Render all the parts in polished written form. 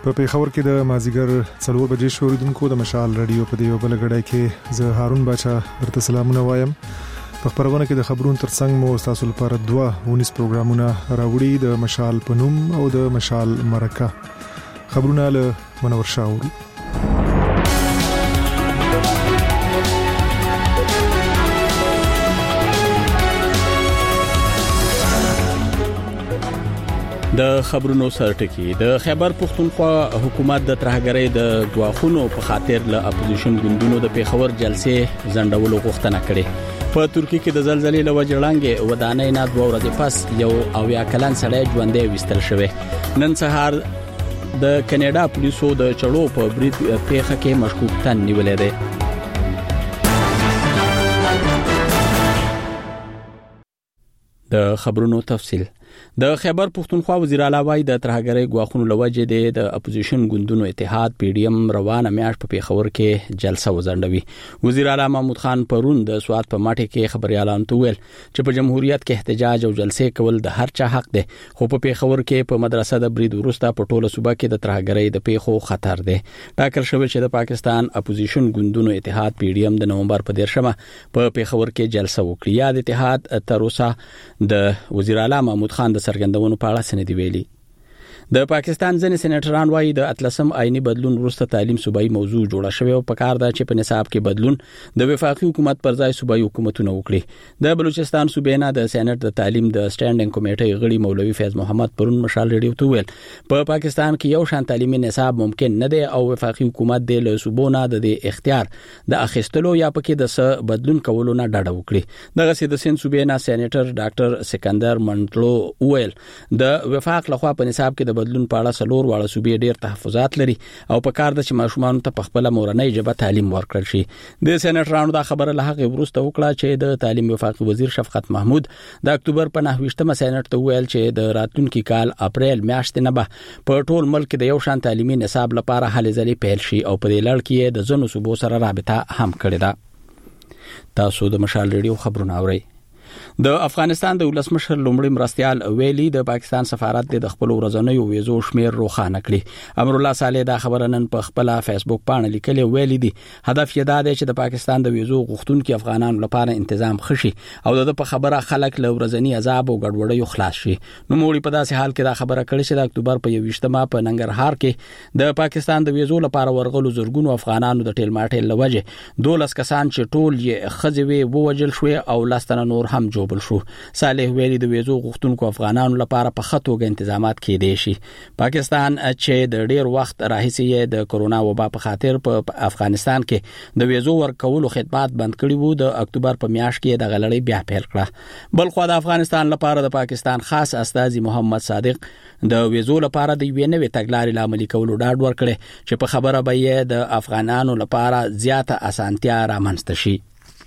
په پیښور کې د مازیګر 4 بجې شوریدونکو د مشال رادیو په دیو بلګړای کې زه هارون باچا درته سلامونه وایم. په خبرونه کې د خبرونو ترڅنګ مو تاسو لپاره 2 پروګرامونه راوړي د مشال پنوم او د مشال مرکه. خبرونه له منور شاوري. د خبرونو سرټکی د خیبر پختونخوا حکومت د ترهګرۍ د غواخونو په خاطر له اپوزیشن ګوندونو د پیښور جلسې زندولو غوښتنه کړې. په ترکیه کې د زلزلې له وجې ړنګې ودانۍ نه 2 ورځې پس یو اویا کلن سړی ژوندې وستل شوی. نن سهار د کینیډا پولیسو د چړو په برید پیښه کې مشکوک تن نیولې ده. د خبرونو تفصیل. د خیبر پختونخوا وزیر اعلی وای د ترهګرۍ غواخونو لوجې د اپوزیشن ګوندونو اتحاد پی ډی ایم روانه میاش په پیښور کې جلسه وزندوي. وزیر اعلی محمود خان پرون د سواد په ماټه کې خبريالان ته ویل چې په جمهوریت کې احتجاج او جلسې کول د هر چا حق دی، خو په پیښور کې په مدرسه د برید وروسته په ټوله صوبه کې د ترهګرۍ د پیښو خطر دی. ټاکل شوی چې د پاکستان اپوزیشن ګوندونو اتحاد پی ډی ایم د نومبر په 13 په پیښور کې جلسه وکړه. یا د اتحاد تر اوسه د وزیر اعلی محمود خان د سرګندونو په اړه سندې ویلي. د پاکستان ځینې سېنیټران وايي د اتلسم آئینی بدلون وروسته تعلیم صوبایي موضوع جوړه شوې او په کار ده چې په نصاب کې بدلون د وفاقي حکومت پر ځای صوبایي حکومتونه وکړي. د بلوچستان صوبې نه د سېنات د تعلیم د سټانډینګ کمیټې غړي مولوي فیض محمد پرون مشال رادیو ته ویل په پاکستان کې یو شان تعلیمي نصاب ممکن نه دی او وفاقي حکومت د صوبونو د اختیار د اخیستلو یا پکې د څه بدلون کولو نه ډاډه وکړي. دغه سید سین صوبې نه سېنیټر ډاکټر سکندر منټلو ویل د وفاق لخوا په نصاب کې بدلون په اړه سلور واړه صوبې ډېر تحفظات لري او په کار د چې ماشومان ته په خپل مورنۍ ژبه تعلیم ورکړل شي. د سېنیټرانو دا خبره له هغه وروسته وکړه چې د تعلیم وفاقي وزیر شفقت محمود د اکتوبر په 9مه سېنات ته ویل چې د راتلونکي کال اپریل میاشتې نه به په ټول ملک د یو شان تعلیمي نصاب لپاره هلې ځلې پیل شي او په دې لړ کې د ځینو صوبو سره رابطه هم کړې ده. تاسو د مشال رادیو خبرونه اورئ. د افغانستان د ولسمشر لومړی مرستيال ویلي د پاکستان سفارت د خپل ورځنیو ویزو شمیر روښانه کړی. امر الله صالح دا خبره نن په خپل فیسبوک باندې لیکلې ویلي دي هدف یې دا دی چې د پاکستان د ویزو غوښتونکو افغانانو لپاره تنظیم خشي او د په خبره خلک له ورځنی عذاب او ګډوډۍ خلاص شي. نو موږ په داسې حال کې دا خبره کړې چې د اکتوبر په 21مه په ننګرهار کې د پاکستان د ویزو لپاره ورغلو زرګونو افغانانو د ټیلماټل لوجه 12 کسان چې ټول یې خځوي ووجل شو او لاستنه نور هم جوبل شو. صالح ویلي د ویزو غوښتونکو افغانانو لپاره په خطوګه تنظیمات کېدې شي. پاکستان چې د ډیر وخت راهیسې د کرونا وبا په خاطر په افغانستان کې د ویزو ورکولو خدمات بند کړي وو د اکتوبر په میاشت کې د غلړۍ بیا پیل کړه. بل خو د افغانستان لپاره د پاکستان خاص استاذ محمد صادق د ویزو لپاره د یوې نوې تګلارې لامل کولو ډاډ ورکړي چې په خبره به یې د افغانانو لپاره زیاته اسانتیا رامنځته شي.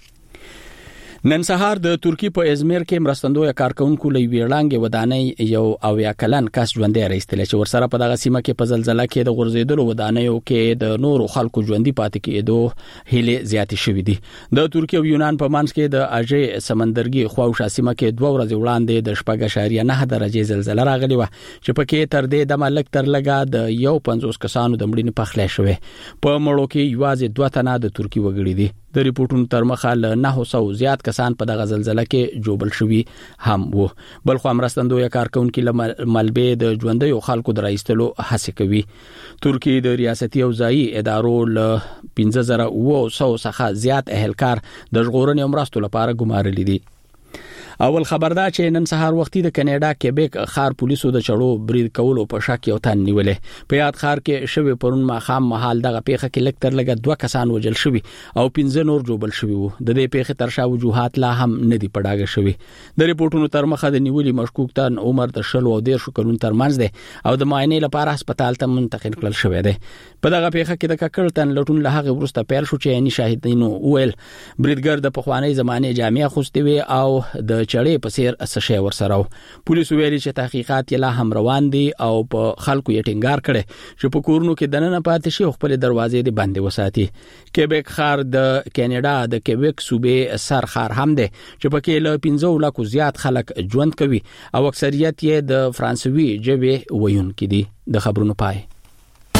نن سهار د ترکیه په ازمیر کې مرستندوی کارکونکو له ویړانګې ودانۍ یو اویا کلن کس ژوندې راستل چې ورسره په دغه سیمه کې په زلزلہ کې د غورځېدلو ودانیو کې د نورو خلکو ژوندۍ پاتې کېدو هلې زیاتې شوې دي. د ترکیه او یونان په منځ کې د اژې سمندرګي خواوشا سیمه کې 2 ورځې وړاندې د 4.9 درجې زلزلہ راغلی و چې پکې تر دې د ملک تر لګا د 50 کسانو د مړینې په خله شوې. په مړو کې یوازې 2 تنه د ترکیه وګړي دي. د ریپورتونو تر مخه له 900 زیات کسان په دغه زلزلہ کې جوبل شوي هم وو. بل خو مرستندوی کارکونکو له ملبې د ژوندۍ خلکو درایستلو هڅه کوي. ترکیه د ریاستي او ځایي ادارو له 15000 څخه زیات اهلکار د ژغورنې مرستو لپاره ګمارلي دي. اول خبردار چې نن سهار وختي د کینیډا کیبیک خار پولیسو د چړو برید کولو په شک یو تن نیولې. په یاد خار کې شوی پرون ماخام محل دغه پیښه کې لکتر لګه 2 کسان وجل شوی او 15 نور جوبل شوی وو. د دې پیښې تر شا وجوهات لا هم نه دی پډاګه شوی. د ریپورتونو تر مخه د نیولې مشکوک تن عمر د 10 او 13 کلونو ترمنځ دی او د معاینې لپاره هسپتال ته منتقل کړل شوی دی. په دغه پیښه کې د ککړ تن لټون له هغه ورسته پیل شو چې عیني شاهدینو ویل بریدګر د پخوانی زمانه جامع خوستي وي او د چړې په سیر اسشه ورسره. پولیسو ویلي چې تحقیقات یې لا هم روان دي او په خلکو یې ټینګار کړي چې په کورونو کې دننه پاتې شي او خپل دروازې دې بندې وساتي. کیبیک خار د کینیډا د کیبیک صوبې سر خار هم دی چې پکې له 15 لکو زیات خلک ژوند کوي او اکثریت یې د فرانسوي ژبې ویونکي دي. د خبرونو پای.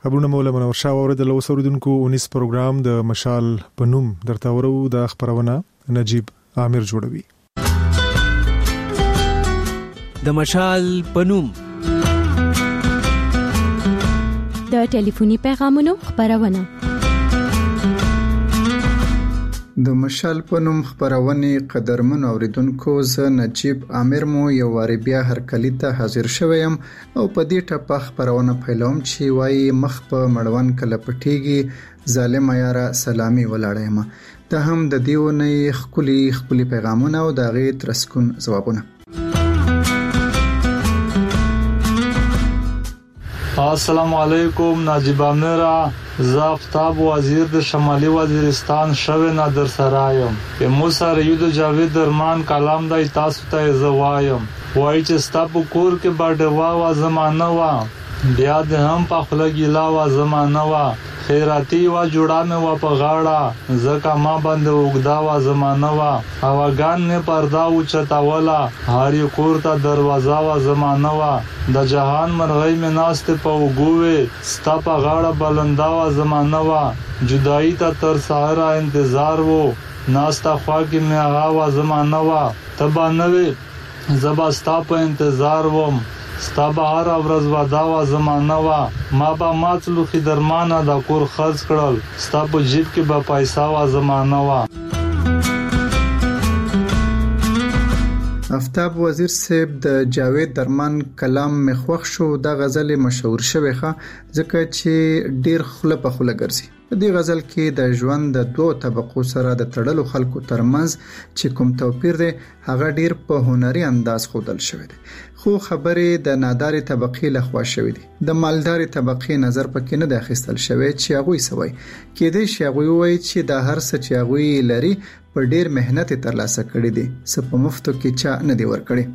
خبرونه مولا منور شاه اوریدل اوسوریدونکو 19 پروګرام د مشال پنوم درته ورو د خبرونه نجیب عامر جوړوي. د مشال پنوم د ټلیفوني پیغامونو خبرونه. د مشال پنوم خبرونه قدرمن اوریدونکو ز نجیب عامر مو یو واری بیا هرکلی ته حاضر شوم او په دې ټپه خبرونه پیلوم چې وایي مخ په مړوند کله پټیږي ظالم یاره سلامي ولاړم. ته هم د دیونه خولي پیغامونه او د غي ترسکون جوابونه. السلام علیکم نجیب عامر زافتاب وزیر د شمالي وزیرستان شوه نادر سرایم په موسی ریود جاوید درمان کلام د تاسو ته زوایم وای چې ستاسو کور کې باډوا وا زمانہ وا بیا د هم په خلګی لا وا زمانہ وا خیراتی وا جوړا مې وا په غاړه زکه ما باندې وګدا وا زمانہ وا هواګان نه پردا او چتاولا هاري کور ته دروازه وا زمانہ وا د جهان مرغۍ مې ناشته په وګوي ستا په غاړه بلندا وا زمانہ وا جدائی ته تر سهار انتظار وو ناشتا خوا کې مې هغه وا زمانہ وا تبا نوې زبا ستا په انتظار وم ستا بهار ورځ ودا وا زمانہ وا ما با ماتلو خې درمانه د کور خرڅ کړل ستا په جیب کې به پیسې وا زمانہ وا. آفتاب وزیر صاحب د جاوید درمان کلام مخوخ شو د غزل مشهور شویخه ځکه چې ډیر خله په خله ګرځي. په دې غزل کې د ژوند د دوه طبقو سره د تړلو خلکو ترمنځ چې کوم توپیر دی هغه ډیر په هنري انداز خودل شوی دی خو خبرې د ناداري طبقې لخوا شوی دي د مالداري طبقې نظر پکې نه داخستل شوی چې هغه سوي کې دې شي هغه وایي چې د هر څه چې هغه لري په ډیر مهنت ترلاسه کړی دي څه په مفتو کې چا نه دی ورکړي.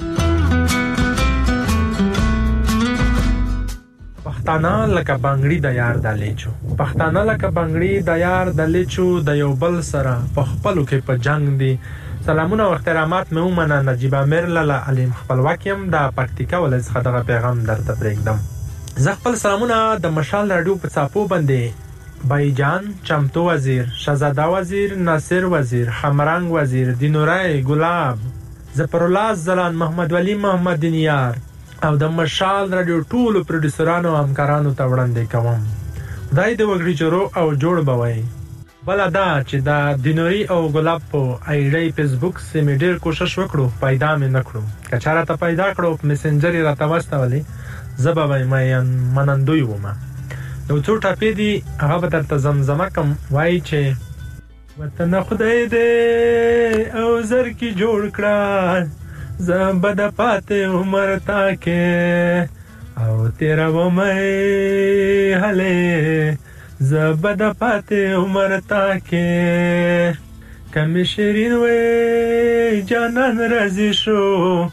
پښتانه لکه بنگړي د یار د لیچو پښتانه لکه بنگړي د یار د لیچو د یو بل سره په خپلو کې په جنگ دي. سلامونه او احترامات مې ومنه نجیب عامر لاله علیم خپلواکیم د پکتیکا ولایت څخه دغه پیغام درته پرېږدم. زه خپل سلامونه د مشال رادیو په څاپو باندې بای جان چمتو وزیر شهزاده وزیر ناصر وزیر خمرنګ وزیر دینورای ګلاب ظفر الله زلان محمد ولی محمد دینیار او د مشال رادیو ټولو پروډوسرانو او همکارانو ته وړاندې کوم. خدای دې وګړي جوړو او جوړ بوي. بل دا چې دا دینوري او ګلاب په آیډي فیسبوک سیمه ډیر کوشش وکړو پیدا مې نکړو کچاره ته پیدا کړو په میسنجر راته واستولې زبابای مې منندوی ومه یو څو ټاپې دي هغه به درته زمزمه کوم وایي چې وطن خدای دې او زر کی جوړ کړه زبد پاتې عمر تا کې او تیرا و مې هله زبد پاتې عمر تا کې کم شیرین وې جانان راضي شو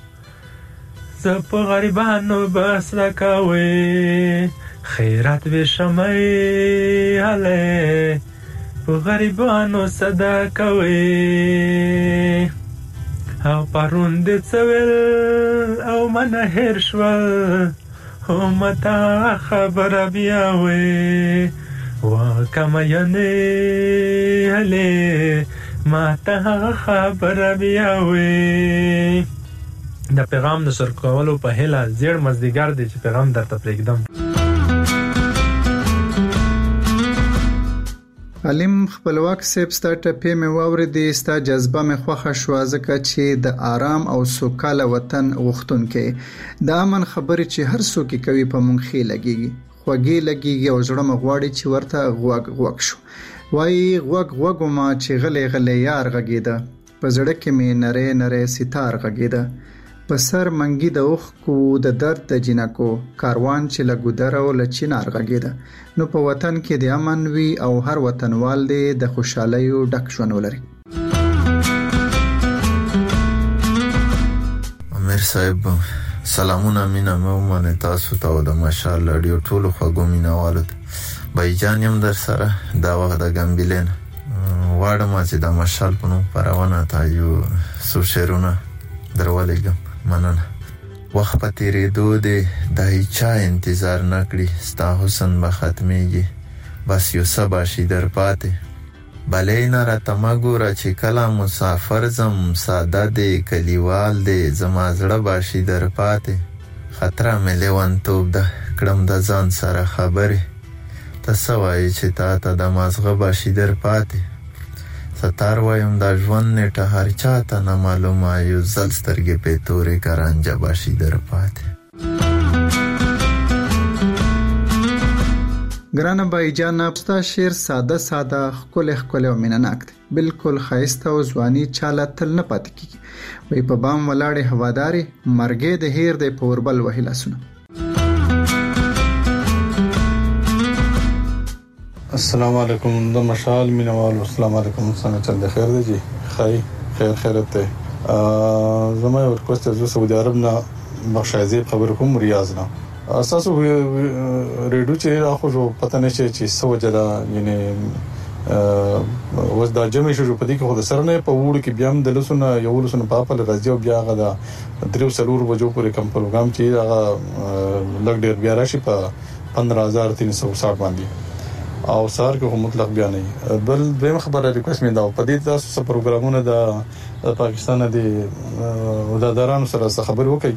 زپ غریبانو بس لکاوي خیرات و شمعی هله په غریبانو صدقه وي او پرون دې څول او من هر شول او متا خبر بیا وي وکم ینه هله متا خبر بیا وي. د پیغام د سر کولو په هله زیړ مزدیګر دی چې پیغام درته پرېږدم. علیم خپلواک صاحب ستا ټپې مې واورېدې ستا جذبه مې خوښه شوه ځکه چې د آرام او سوکاله وطن غوښتونکی د امن خبرې چې هر څوک کوي په مونږ ښې لګېږي خوږې لګېږي او زړه مې غواړي چې ورته غوږ شو. وایي غوږ ما چې غلی یار غږېده په زړه کې مې نری ستار غږېده په سر منګي د اوښکو د درد د جنکو کاروان چې له ګودر او له چنار غږېده. نو په وطن کې د امن وي او هر وطنوال دې د خوشحالیو ډک ژوند ولري. امیر صاحب سلامونه مینا مې تاسو ته د مشال رادیو ټولو خوږو مینوالو بای جان یم در سره دا وخت د ګمبلین واړم چې د مشال په نوم پرونه تا یو څو شعرونه درولېږم. مننه. وخت په تیریدو دی د هیچا انتظار نکړي ستا حسن به ختمیږي بس یو سبا شي در پاتې بلې نه راته مه ګوره چې کله مسافر زم ساده دی کلیوال دی زما زړه به شي در پاتې خطره مې لیونتوب ده کړم د ځان سره خبرې ته څه وایې چې تا ته د مازغه به شي در پاتې ستار وایم د ژوند نیټه هر چا ته نه معلومه یو ځل سترګې پې تورې که رانجه به شي در پاتې ګرانه بای جان ستا شعر ساده ساده ښکلی او مینه‌ناک دی بالکل ښایسته او ځواني چاله تل نه پاتې کیږي وایي په بام ولاړې هوادارې مرګې د هیر دی په اوربل وهي لاسونه السلام علیکم د مشال مینوال السلام علیکم څنګه چل دی خیر دی جی خیرت دی زما یو ریکوست زو سعودي عرب نه بخشایزی خبر کوم ریاض نه اساسو ریډیو چې راخو جو پته نشي چې سو جلا یعنی وز دا جمع شو په دې کې خود سره نه په وړو کې بیا هم د لسونه یو لسونه په خپل راځي او بیا غدا درو سلور وجو پورې کم پروګرام چې هغه لګ ډیر بیا راشي په 15360 باندې او سار کې مطلق بیا نه بل دیم خبره ریکوست مې دا په دې تاسو پروګرامونه د پاکستان د ودادارانو سره خبر وکړي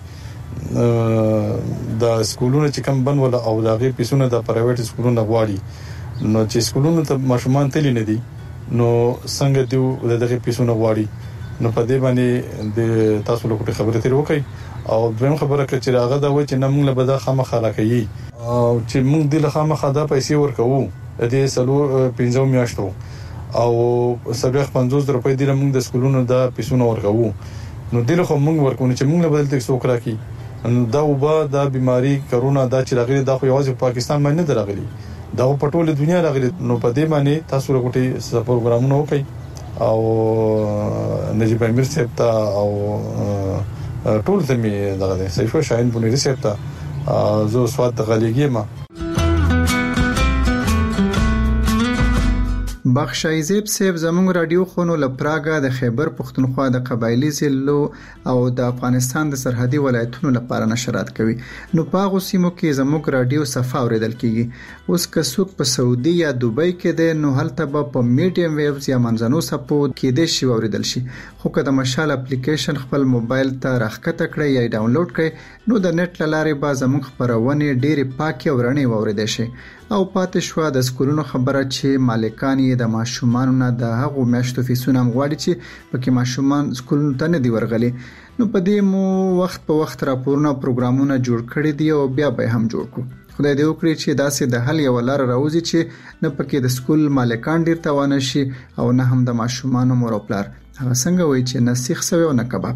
د سکولونو چې کم بن ولا او دغه پیسونه د پرایویټ سکولونو غواړي نو چې سکولونو ته ماشومان تللی نه دي نو څنګه دیو دغه پیسونه غواړي نو په دې باندې د تاسو له کوټه خبره تیر وکړي او دویم خبره کړي چې هغه دا و چې نمنګ له بده خامخا راکړي او چې موږ د خامخا دا پیسې ورکوو د سلو 15 میاشتو او 750 روپۍ د موږ د سکولونو د پیسونه ورکوو نو دله خو موږ ورکونه چې موږ له بدل تک څوک راکړي دا وبا دا بیماری کرونا دا چې راغلي دا خو یوازې پاکستان باندې نه راغلي دا په ټوله دنیا راغلي نو په دې باندې تاسو وروټي پروګرامونه وکړي او نجيب امیر صاحب ته او ټول ته می دغه سیفو شاهین بونری صاحب ته زو سواد غلیږي ما بخشایزیب صاحب زموږ رادیو خونو لپراګه د خیبر پښتونخوا د قبایلی ضلعو او د افغانستان د سرحدي ولایتونو لپاره نشرات کوي نو پاغو سیمو کې زموږ رادیو صفه اوریدل کیږي اوس که څوک په سعودي یا دوبۍ کې دی نو هلته به په میډیم ویوز یا منځنو سپو کې د شی اوریدل شي خو که د مشال اپلیکیشن خپل موبایل ته راخکته کړئ یا ډاونلوډ کړئ نو د نت لارې به زموږ خبرونه ډېری پاکي او رڼې اوریدل شي او پاتې شو د سکولونو خبره چې مالکان یې د ماشومانو نه د هغو میاشتو فیسونه غواړي چې پکې ماشومان سکولونو ته نه دی ورغلي نو په دې مو وخت په وخت راپورونه پروګرامونه جوړ کړي دي او بیا به هم جوړ کو خدای دې وکړي چې داسې د حل یو لار راوځي چې نه پکې د سکول مالکان ډیر توانه شي او نه هم د ماشومانو مور او پلار هغه څنګه وایي چې نه سیخ سوي او نه کباب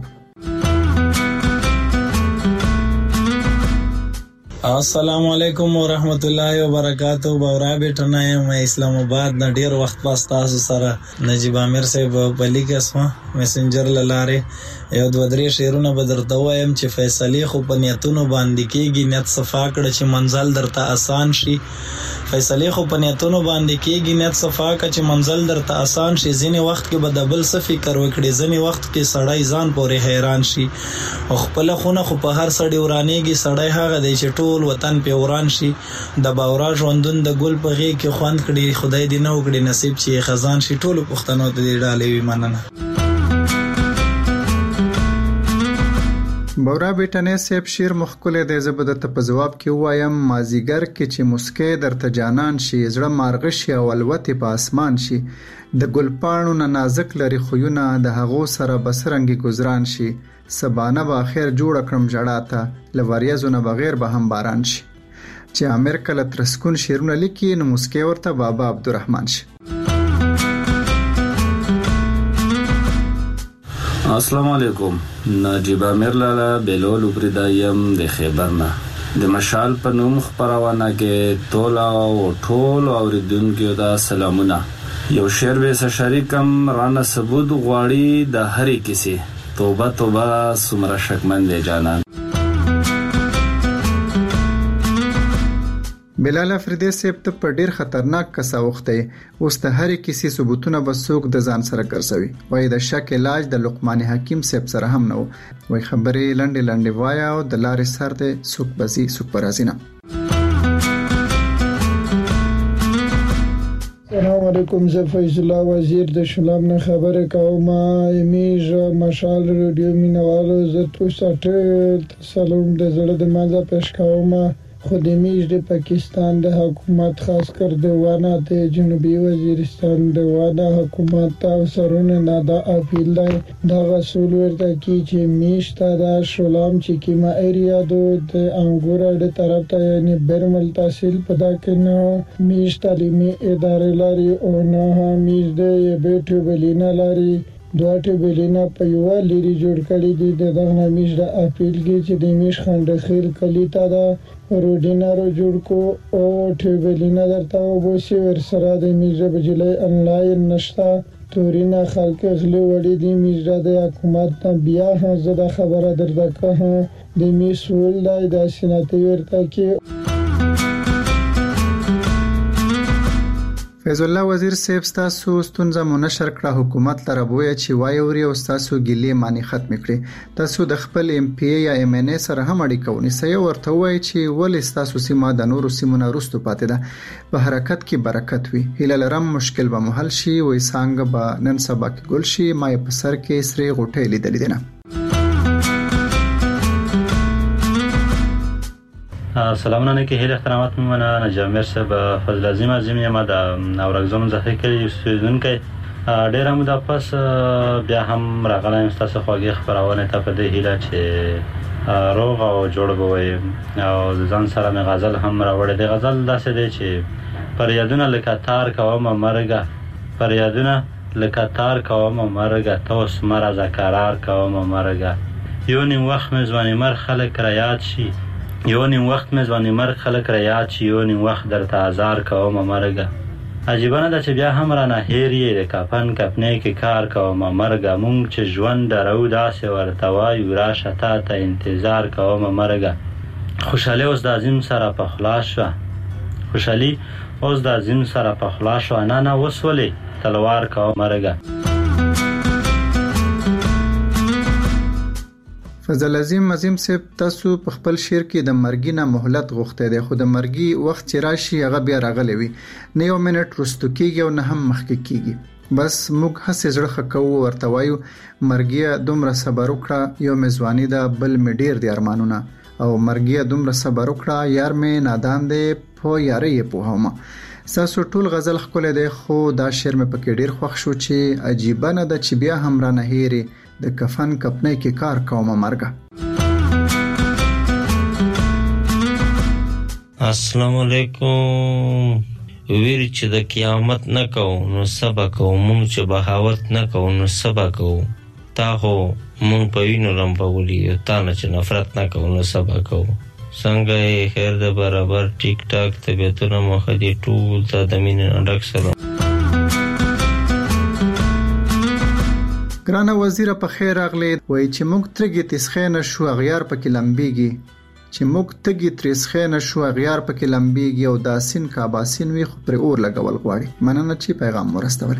السلام علیکم ورحمت الله وبرکاتہ باورا بیٹنا مې اسلام آباد نه ډیر وخت پاس تاسو سره نجيب امیر صاحب په لیکسما میسنجر لاره یو د ودرې شیرونه بدرته وایم چې فیصله خو په نیتونو باندې کېږي نیت صفا کړ چې منزل درته آسان شي فیصله خو په نیتونو باندې کېږي نیت صفا کړ چې منزل درته آسان شي ځینې وخت کې بدبل څه فکر وکړي ځینې وخت کې سړی ځان پورې حیران شي او خپل خونه خو په هر سړی ورانېږي سړی هغه دی چې ټول وطن په وران شي د باورا ژوندون د ګل په غي کې خوند کړي خدای دې نه وکړي نصیب چې خزان شي ټول پښتنو ته دې ډالې وي مننه بورا بیٹنه سیب شیر مخکله د زبدت په جواب کې وایم مازیګر کې چې مسکې درته جانان شي زړه مارغ شي او الوت په اسمان شي د ګلپانو نه نازک لري خوونه د هغو سره بسرنګي گزاران شي سبانه به اخر جوړ کړم جړاته لوریازونه بغیر به هم باران شي چې امیر کله ترسکون شیرونه لیکي نو مسکې ورته بابا عبدالرحمن شي السلام علیکم نجيب امیر لالا بلول پردایم د خیبرنا د مشال په نوم خبرونه کې تولا او ټول اوریدونکو ته سلامونه یو شعر به شریکم رانه ثبوت غواړي د هرې کیسه توبه توبه سمره شکمن دی جانان بلال افریدی صاحب ته په ډیر خطرناک کسا وخته اوس ته هر کسی ثبوتونه بسوک د ځان سره ګرځوي وای د شک علاج د لقمان حکیم صاحب سره هم نو وای خبرې لنډه وایا او د لارې سر ته سوک بزي سوک پرازینه. السلام علیکم، زه فیض الله وزیر د شلام نه خبره کوم. امیج مشال رادیو مینوالو زه تاسو ته سلام د زړه د مازه پېښ کوم. خود امیج د پاکستان د حکومت خاص کر د وانه د جنوبي وزیرستان د وانه حکومت او سرونه نه د اپیل دی د غسول ورته کی چې میشته د شلام چې کیما ایریا د انګور د طرف ته یعنی برمل تحصیل پدا کنه میش تعلیمي ادارې لري او نه میش د بیٹو بلینا لري دوه بلینا په یو لري جوړ کړی دي دغه میش د اپیل کې چې د میش خندخیل کلی تا دا روډینارو جوړ کو او ټیبلینا درته وبوسي ور سره د میزه بجلی انلاین نشتا تورینا خلک غلي وړي دي میزه د حکومت بیا هم زده خبره درته که د میسول د سناتي ورته کې. فیض الله وزیر صاحب تاسو ستونزه منشر کړه حکومت لره بویا چې وایوري او تاسو ګلې معنی ختم کړي. تاسو د خپل ایم پی یا ایم ان ای سره هم اړیکه ونیسئ ورته وایي چې ولې تاسو سیمه د نورو سیمونو وروسته پاتې ده. په حرکت کې برکت وي. هیله لرم مشکل به محل شي وای څنګه به نن سبا کې ګل شي. ما په سر کې سری غوټې لیدلې دي نه. سلامونه کې هیله احترامات ممنه نجامر صاحب فضل عظیم یم د اورګزون زخه کې استودونکو ډیر هم د پاس بیا هم راغلایم تاسو خوږی خبرونه ته په دې هیله چې روغ او جوړ بوي او ځان سره مې غزل هم راوړې د غزل داسې دی چې پر یادونه لکه تار کوم مرګه پر یادونه لکه تار کوم مرګه تاسو مرزه قرار کوم مرګه یو نیم وخت مې ځواني مر خلک را یاد شي یو نیم وخت مې ځواني مرګ خلک را یاد شي یو نیم وخت درته آزار کوم مرګه عجیبانه ده چې بیا هم را نه هیر یې د کفن کفنې کې کار کوم مرګه مونږ چې ژوند درو داسې ورته وایو راشه تا ته انتظار کوم مرګه خوشحالي اوس د عظیم سره پخلا شوه خوشحالي اوس د عظیم سره پخلا شوه نه اوس ولې تلوار کوم مرګه. فضل عظیم صاحب تاسو په خپل شعر کې د مرګي نه مهلت غوښته دی خو د مرګي وخت چې راشي هغه بیا راغلی وي نه یو منټ رستو کېږي او نه هم مخکې کېږي. بس موږ هڅه زړه خکو ورته وایو مرګي دومره صبر وکړه یو مزوانی دا بل می ډیر دی ارمانونه او مرګي دومره صبر وکړه یار می نادان دی په یاري په هما. تاسو ټول غزل خپل دی خو دا شعر مې پکې ډیر خوښ شو چې عجیب نه ده چې بیا هم را نه هېري د کفن کپنې کې کار کوم مرګه. السلام علیکم. ویر چې د قیامت نه کو نو سبا کو مونږ چې بغاوت نه کو نو سبا کو تا هو مونږ په وینو لمبولي تا نه چې نفرت نه کو نو سبا کو څنګه خیر د برابر ټیک ټاک طبيعتونه مخدي ټول ته د مینې ډک سلام. ګرانه وزیر په خیر راغلی وای چې موږ ترګي تسخینه شو غیار پکې لمبيږي چې موږ تګي تسخینه شو غیار پکې لمبيږي او داسین کا باسین وي خو پر اور لګول غواړي. مننه چې پیغام ورستول.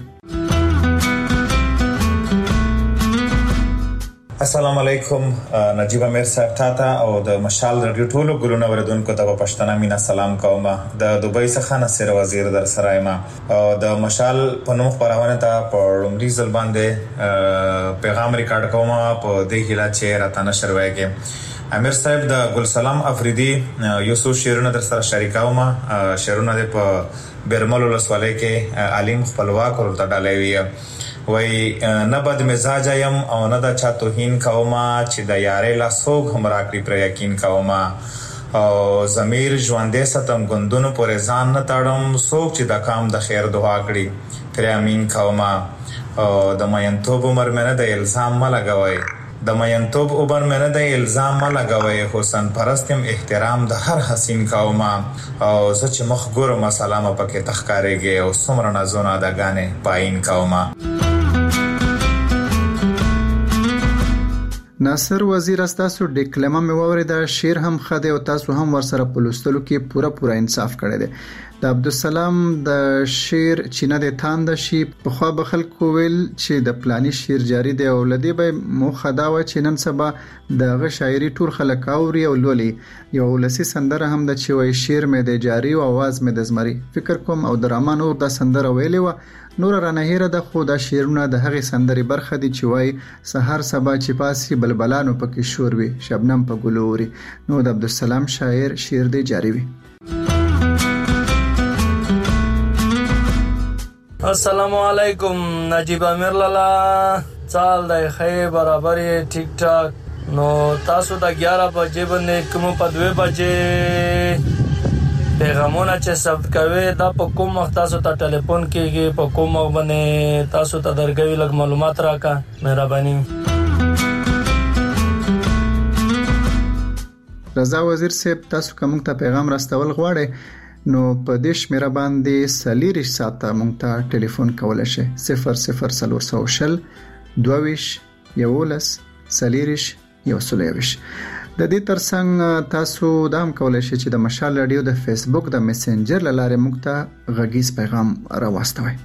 السلام علیکم نجیب امیر صاحب تاته او د مشال رادیو ټولو ګلونه وردونکو ته په پښتنه مینا سلام کوم. د دوبۍ څخه نصر وزیر در سره ما او د مشال په نوم خبرونه ته په لومړي ځل باندې پیغام ریکارډ کوم په دې هیله چې راته نشر وایي. امیر صاحب د ګل سلام افریدی یو څو شعرونه در سره شریکاوم. شعرونه د په برمل ولسوالۍ کې عالم خپلواک ورته ډالوي وای نه بد مزاج یم او نه د چا توهین کوما چې د یارې لا سوګ هم راکړي پر یقین کوما او ضمیر ژوندې ستم غندونو پر ځان نه تړم سوګ چې د کام د خیر دعا کړي پر امین کوما او د مینتوب عمر مې نه د الزام ما لګوي د مینتوب عمر مې نه د الزام ما لګوي حسن پرستم احترام د هر حسین کوما او زه چې مخ ګورم سلام پکې تخکارېږي او څومره نازونه د غانې پاین کوما. ناصر وزیر تاسو ډیکلمه مې واوریده شعر هم خده او تاسو هم ورسره په لوستلو کې پوره انصاف کړی دی د عبدالسلام د شعر چینه د تاند شي په خوا به خلکو ویل چې د پلاني شعر جاری دی او لدی به موخه دا و چې نن سبا دغه شاعري ټول خلک اوري او لولي یو لسی سندره هم د چې وای شعر مې د جاری او आवाज مې د زمري فکر کوم او درامه نور د سندره ویلې و نور رانه هیره د خو د شعرونه د هغه سندري برخه دي چې وای سحر سبا چې پاسي بلبلانو پکې شور وي شبنم په ګلوري نو د عبدالسلام شاعر شعر دی جاری وي السلام علیکم نجیب امیر لالا چال د خیر برابرې ټیک ټاک نو تاسو د 11 بجې باندې کوم په 2 بجې پیغامونه چې ثبت کوي دا په کوم وخت تاسو ته ټلیفون کیږي په کوم وخت باندې تاسو ته درګوي لږ معلومات راکا مهرباني رضا وزیر صاحب تاسو کوم ته پیغام راستول غواړئ نو په دې شمیره باندې سلیریش ساته مونږ ته ټلیفون کولای شئ 00400 22 یولس سلیریش یو سلیریش د دې ترڅنګ تاسو دا هم کولای شئ چې د مشال رادیو د فیسبوک د میسنجر لاره موږ ته غږیز پیغام راوستوي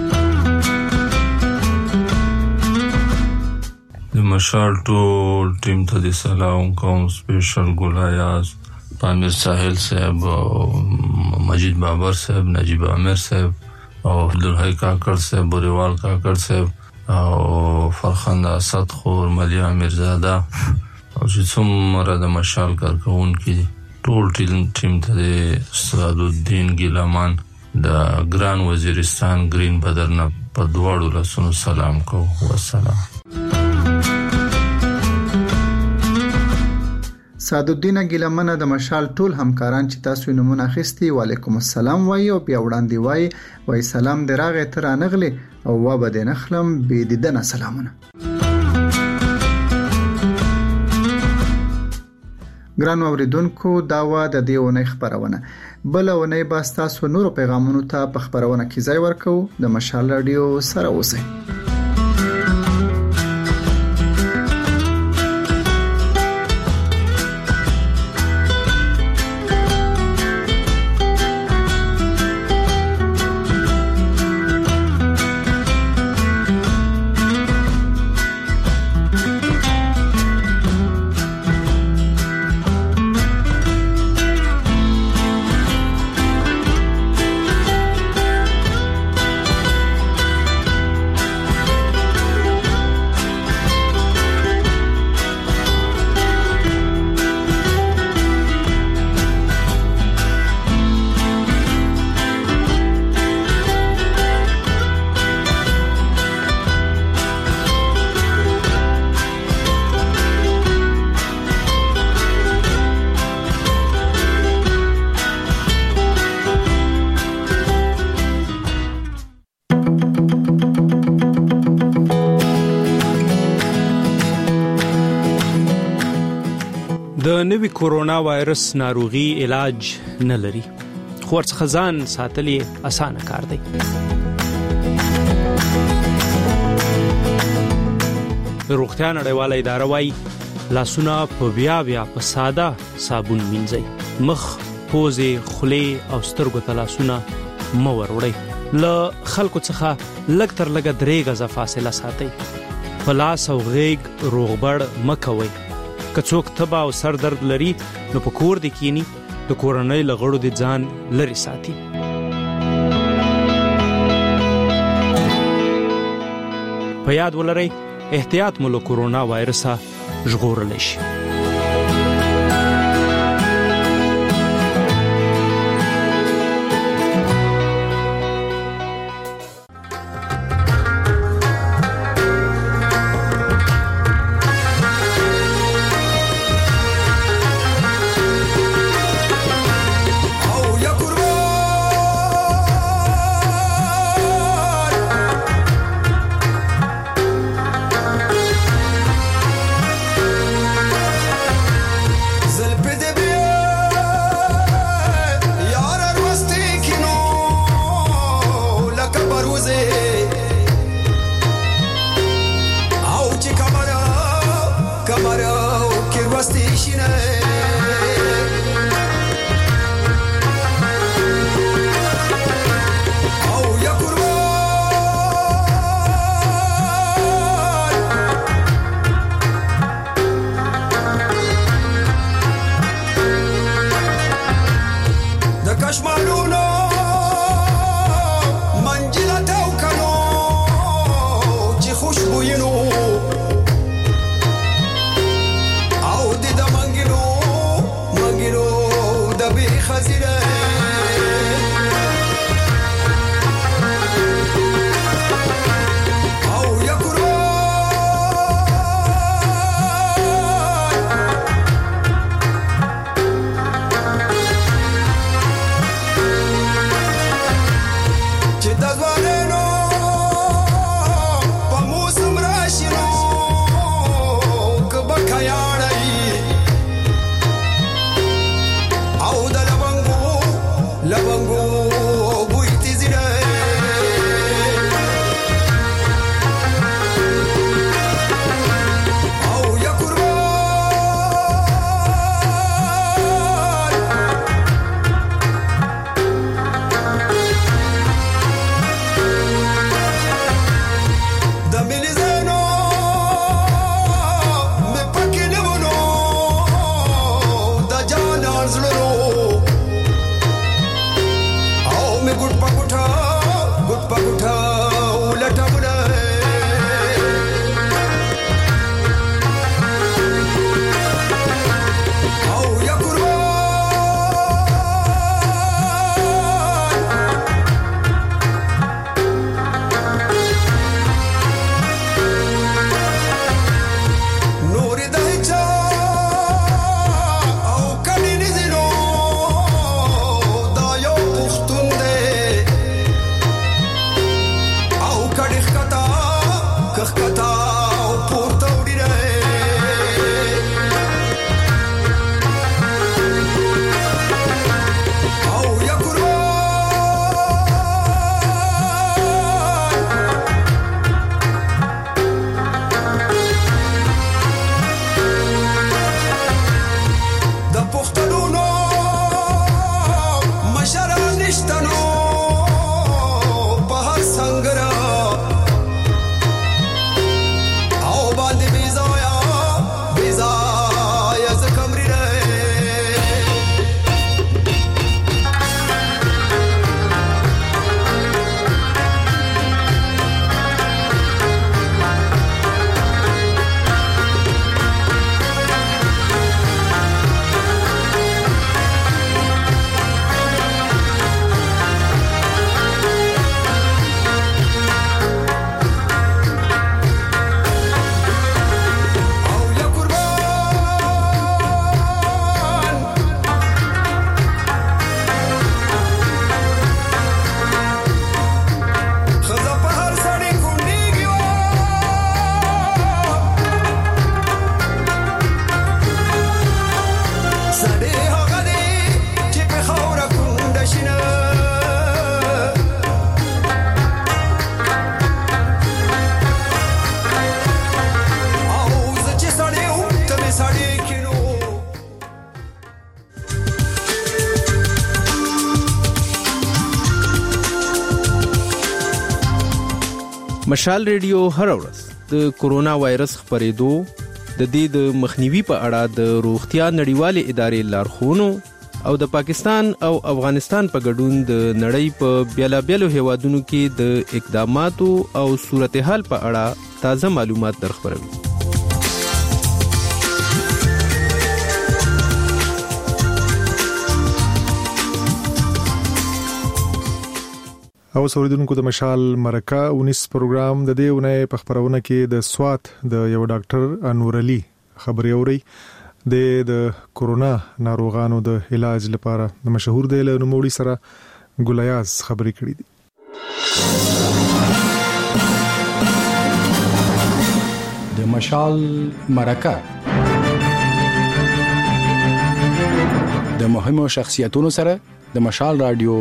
د مشال ټول ټیم ته د سلام کوم سپیشل ګلایاز پامیر ساحل صاحب مجید بابر صاحب نجیب امیر صاحب او عبدالحی کاکر صاحب بوریوال کاکر صاحب او فرخنده اسد خور ملیا میرزاده او چې څومره د مشال کارکون کې ټول ټیم ته د سعد الدین ګیلامان د ګران وزیرستان گرین بدرنه په دواړو لاسونو سلام کو والسلام سعد الدین ګیلمنه د مشال ټول همکاران چې تاسو نمونه اخیستي وعلیکم السلام وایي او بیا وړاندې وایي سلام دراغه تر انغلی او و بده نخلم بي ددنه سلامونه ګران اوریدونکو دا و د دیونه خبرونه بل ونه با تاسو نور پیغامونو ته په خبرونه کې ځای ورکو د مشال رادیو سره اوسئ د نوي کورونا وایرس ناروغي علاج نه لري خو ورڅخه ځان ساتل اسانه کار دی روغتیا نړیواله اداره وايي لاسونه په بیا په ساده صابون مینځئ مخ پوزې خولې او سترګو ته لاسونه مه وروړئ له خلکو څخه لږ تر لږه 3 غزه فاصله ساتئ په لاس او غېږ روغبړ مه کوئ که څوک تبه او سر درد لري نو په کور د کینی د کورنۍ لغړو د ځان لري ساتي په یاد ولرئ احتیاط مو له کورونا وایرسه ژغورلی شي مشال ریډیو هر ورځ د کورونا وایرس خپرېدو د دې د مخنیوي په اړه د روغتیا نړیوالې ادارې لارښوونو او د پاکستان او افغانستان په ګډون د نړۍ په بیلابیلو هیوادونو کې د اقداماتو او صورتحال په اړه تازه معلومات درخبروي. او سوریدونکو د مشال مرکه 19 پروګرام د دې ونې په خبرونه کې د سوات د یو ډاکټر انور علي خبري اوري د کورونا ناروغانو د علاج لپاره د مشهور دی له نوموړي سره ګولیاز خبري کړې دي. د مشال مرکه د مهمو شخصیتونو سره د مشال رادیو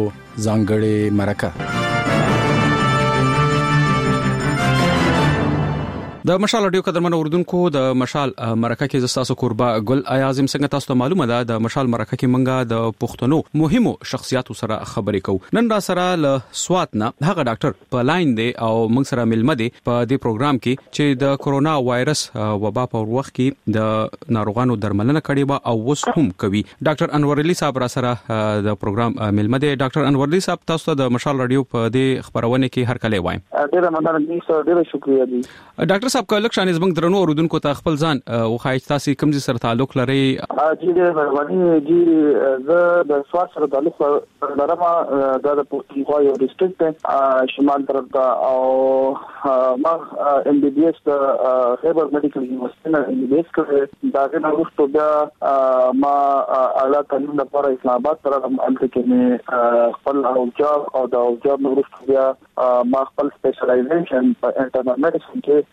ځانګړې مرکه. د مشال رادیو قدرمن اوردونکو د مشال مرکه کې زستاسو قربا ګل اعظم څنګه تاسو ته معلومه ده د مشال مرکه کې منګه د پښتنو مهمو شخصیاتو سره خبرې کوو. نن را سره له سوات نه هغه ډاکټر په لاین دی او موږ سره ملمه دی په دې پروګرام کې چې د کورونا وایرس وبا په وخت کې د ناروغانو درملنه کړې و او اوس هم کوي. ډاکټر انور علي صاحب را سره د پروګرام ملمه دی. ډاکټر انور علي صاحب تاسو ته د مشال رادیو په دې خبرونه کې هر کله وایم. ډیره مننه دي سره ډیره شکریہ دي. ډاکټر صاحب کله شانې زمنګ درنو اوردونکو ته خپل ځان او خایت تاسو کوم ځای سره تعلق لري؟ جی مهرباني جی زه د سوات سره تعلق لرم. د پښتونخوا یو ډیسټریکټ شمال طرف ته او ما ام بي بي اس د خیبر میډیکل یونیورسيټي نه ام بي بي اس کړی. دا نه وروسته بیا ما اعلی تعلیم لپاره اسلام آباد سره امریکا کې خپل جاب او د جاب وروسته بیا ما خپل سپیشلایزیشن په انټرنل میډیسن کې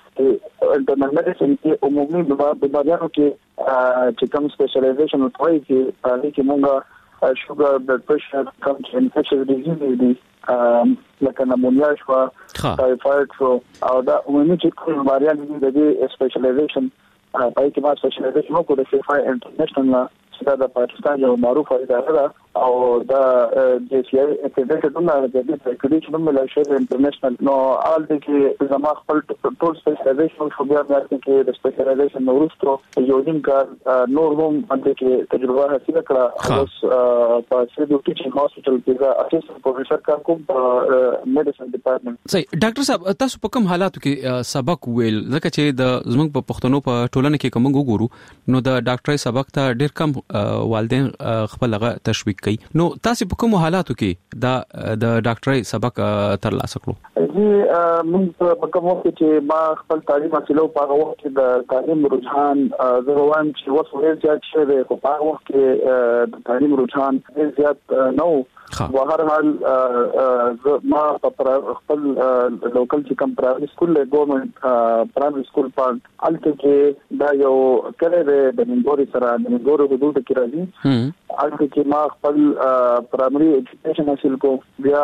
عمومي بیماریانو کې چې کوم سپیشلایزیشن وکړي چې پاره کې موږ شوګر بلډ پريشر کوم انفیکشن ډیزیز دي لکه نمونیا شو ټایفاید شو او دا عمومي چې کوم بیماریان دي د دې سپیشلایزیشن پای کې ما سپیشلایزیشن وکړو د شفای انټرنیشنل چې د پاکستان یو معروف اداره ده او دا د سی آی اکریډیټډ نه ده د اکریډیټډ ملایشیا انټرنیشنل نو آل دې کې زما خپل ټول سپیشلایزیشن شو بیا کې د سپیشلایزیشن نورستو یو دین کار نور هم باندې کې تجربه حاصل کړه. اوس په سیدو ټیچینګ هاسپټل کې اسسټنټ پروفیسور کار کوم په میډیسن ډپارټمنټ. صحیح. ډاکټر صاحب تاسو په کوم حالاتو کې سبق ویل ځکه چې د زموږ په پښتنو په ټولنه کې کوم وګورو نو د ډاکټري سبق ته ډیر کم والدین خپل هغه تشویق کوي. نو تاسو په کوم حالاتو کې د ډاکټري سبق ترلاسه کړو؟ جی موږ په کوم وخت چې ما خپل تعلیم حاصلو په هغه وخت کې د تعلیم رجحان زه وایم چې اوس ډیر زیات شوی دی. په هغه وخت کې د تعلیم رجحان ډیر زیات نو بهر حال ما په خپل لوکل چې کوم پرایویټ سکول له ګورنمنت پرایویټ سکول په الته کې دا یو کړه د منګوري سره د منګوري حدود کې راځي. الته کې ما خپل پرایمري ایجوکیشن حاصل کو. بیا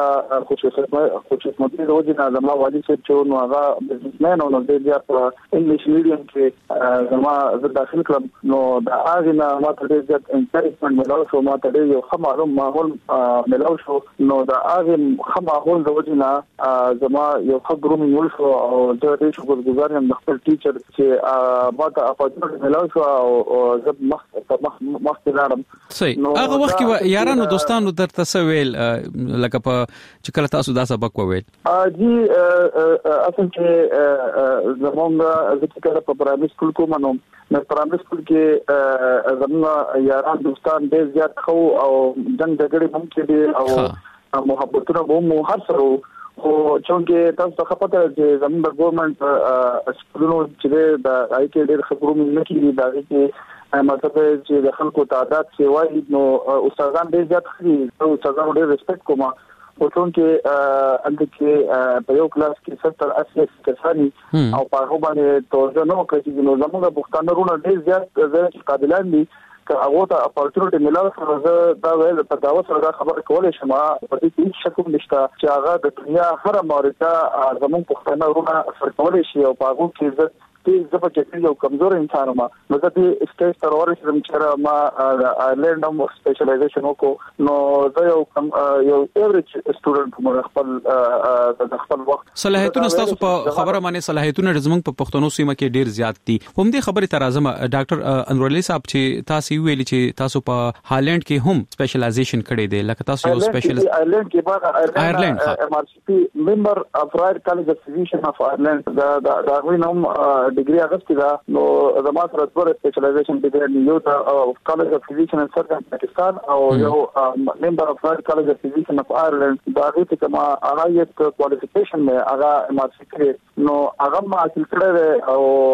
خصوصي روزي نه زما والي چې نو هغه بزنسمن او نو بیا په انګلیش میډیم کې زما زه داخل کړم. نو دا هغه نه ما ته ډېر زیات انکریجمنت ملو شو. ما ته یو ښه ماحول ملو شو. نو دا هغه ښه ماحول د وجه نه زما یو ښه ګرومینګ ولشو او زه ډېر شکرګزار یم د خپل ټیچر چې ما ته اپورچونټی ملو شو او زه مخ لاړم. صحیح. هغه وخت کې یارانو دوستانو درته څه ویل لکه په چې کله تاسو دا سبق وویل؟ جی اصل کې زمونږ ځکه کله په پرایمري سکول کوم نو پرایمري سکول کې زمونږ یاران دوستان ډېر زیات خو او جنگ جګړې هم کې او محبتونه مو هر سره خو چې تاسو ته پته چې زمونږ ګورنمنت سکولونو چې د آی کې ډېر خبرونه نه کیږي دا کې مطلب چې د خلکو تعداد چې وایي نو استادان ډېر زیات خري او استادانو ډېر ریسپیکټ کوم. او چې انده کې په یو کلاس کې 70-80 کسانی او په هغه باندې توجه نه وکړي چې نو زموږ پښتانه ډېر زیات قابلان دي که هغه ته اپورچونټی ملو سره زه دا ویل په داوا سره خبره کولای شم په دې کې شک نشته چې هغه د دنیا هر مورچه زموږ پښتانه ورونه سره کولای شي او په هغه کې زه په کې یو کمزور انسان ما نو زه دې سټیج تر ورسېدم چې ما آیرلند هم سپیشلایزیشن وکړو. نو زه یو ایوریج سټوډنټ مو خپل وخت صلاحیتونه تاسو په خبره باندې صلاحیتونه زموږ په پښتنو سیمه کې ډیر زیات دي. هم دې خبره تر اعظم ډاکټر انور علي صاحب چې تاسو ویلي چې تاسو په هالند کې هم سپیشلایزیشن کړی دی لکه تاسو یو سپیشل آیرلند کې بعد آیرلند ام ار سی پی ممبر اف رائټ کالج اف فزیشن اف آیرلند دا وینم ډیګري اغستی دا نو زما سره څوره سپیشلایزیشن ډیګري یو ته کالج اف فزیشن ان سرکن پاکستان او یو ممبر اف رائټ کالج اف فزیشن اف آیرلند دا غوښتي کما هغه یو کوالیفیکیشن مې هغه ام ار سی کړی نو هغه ما حاصل کړی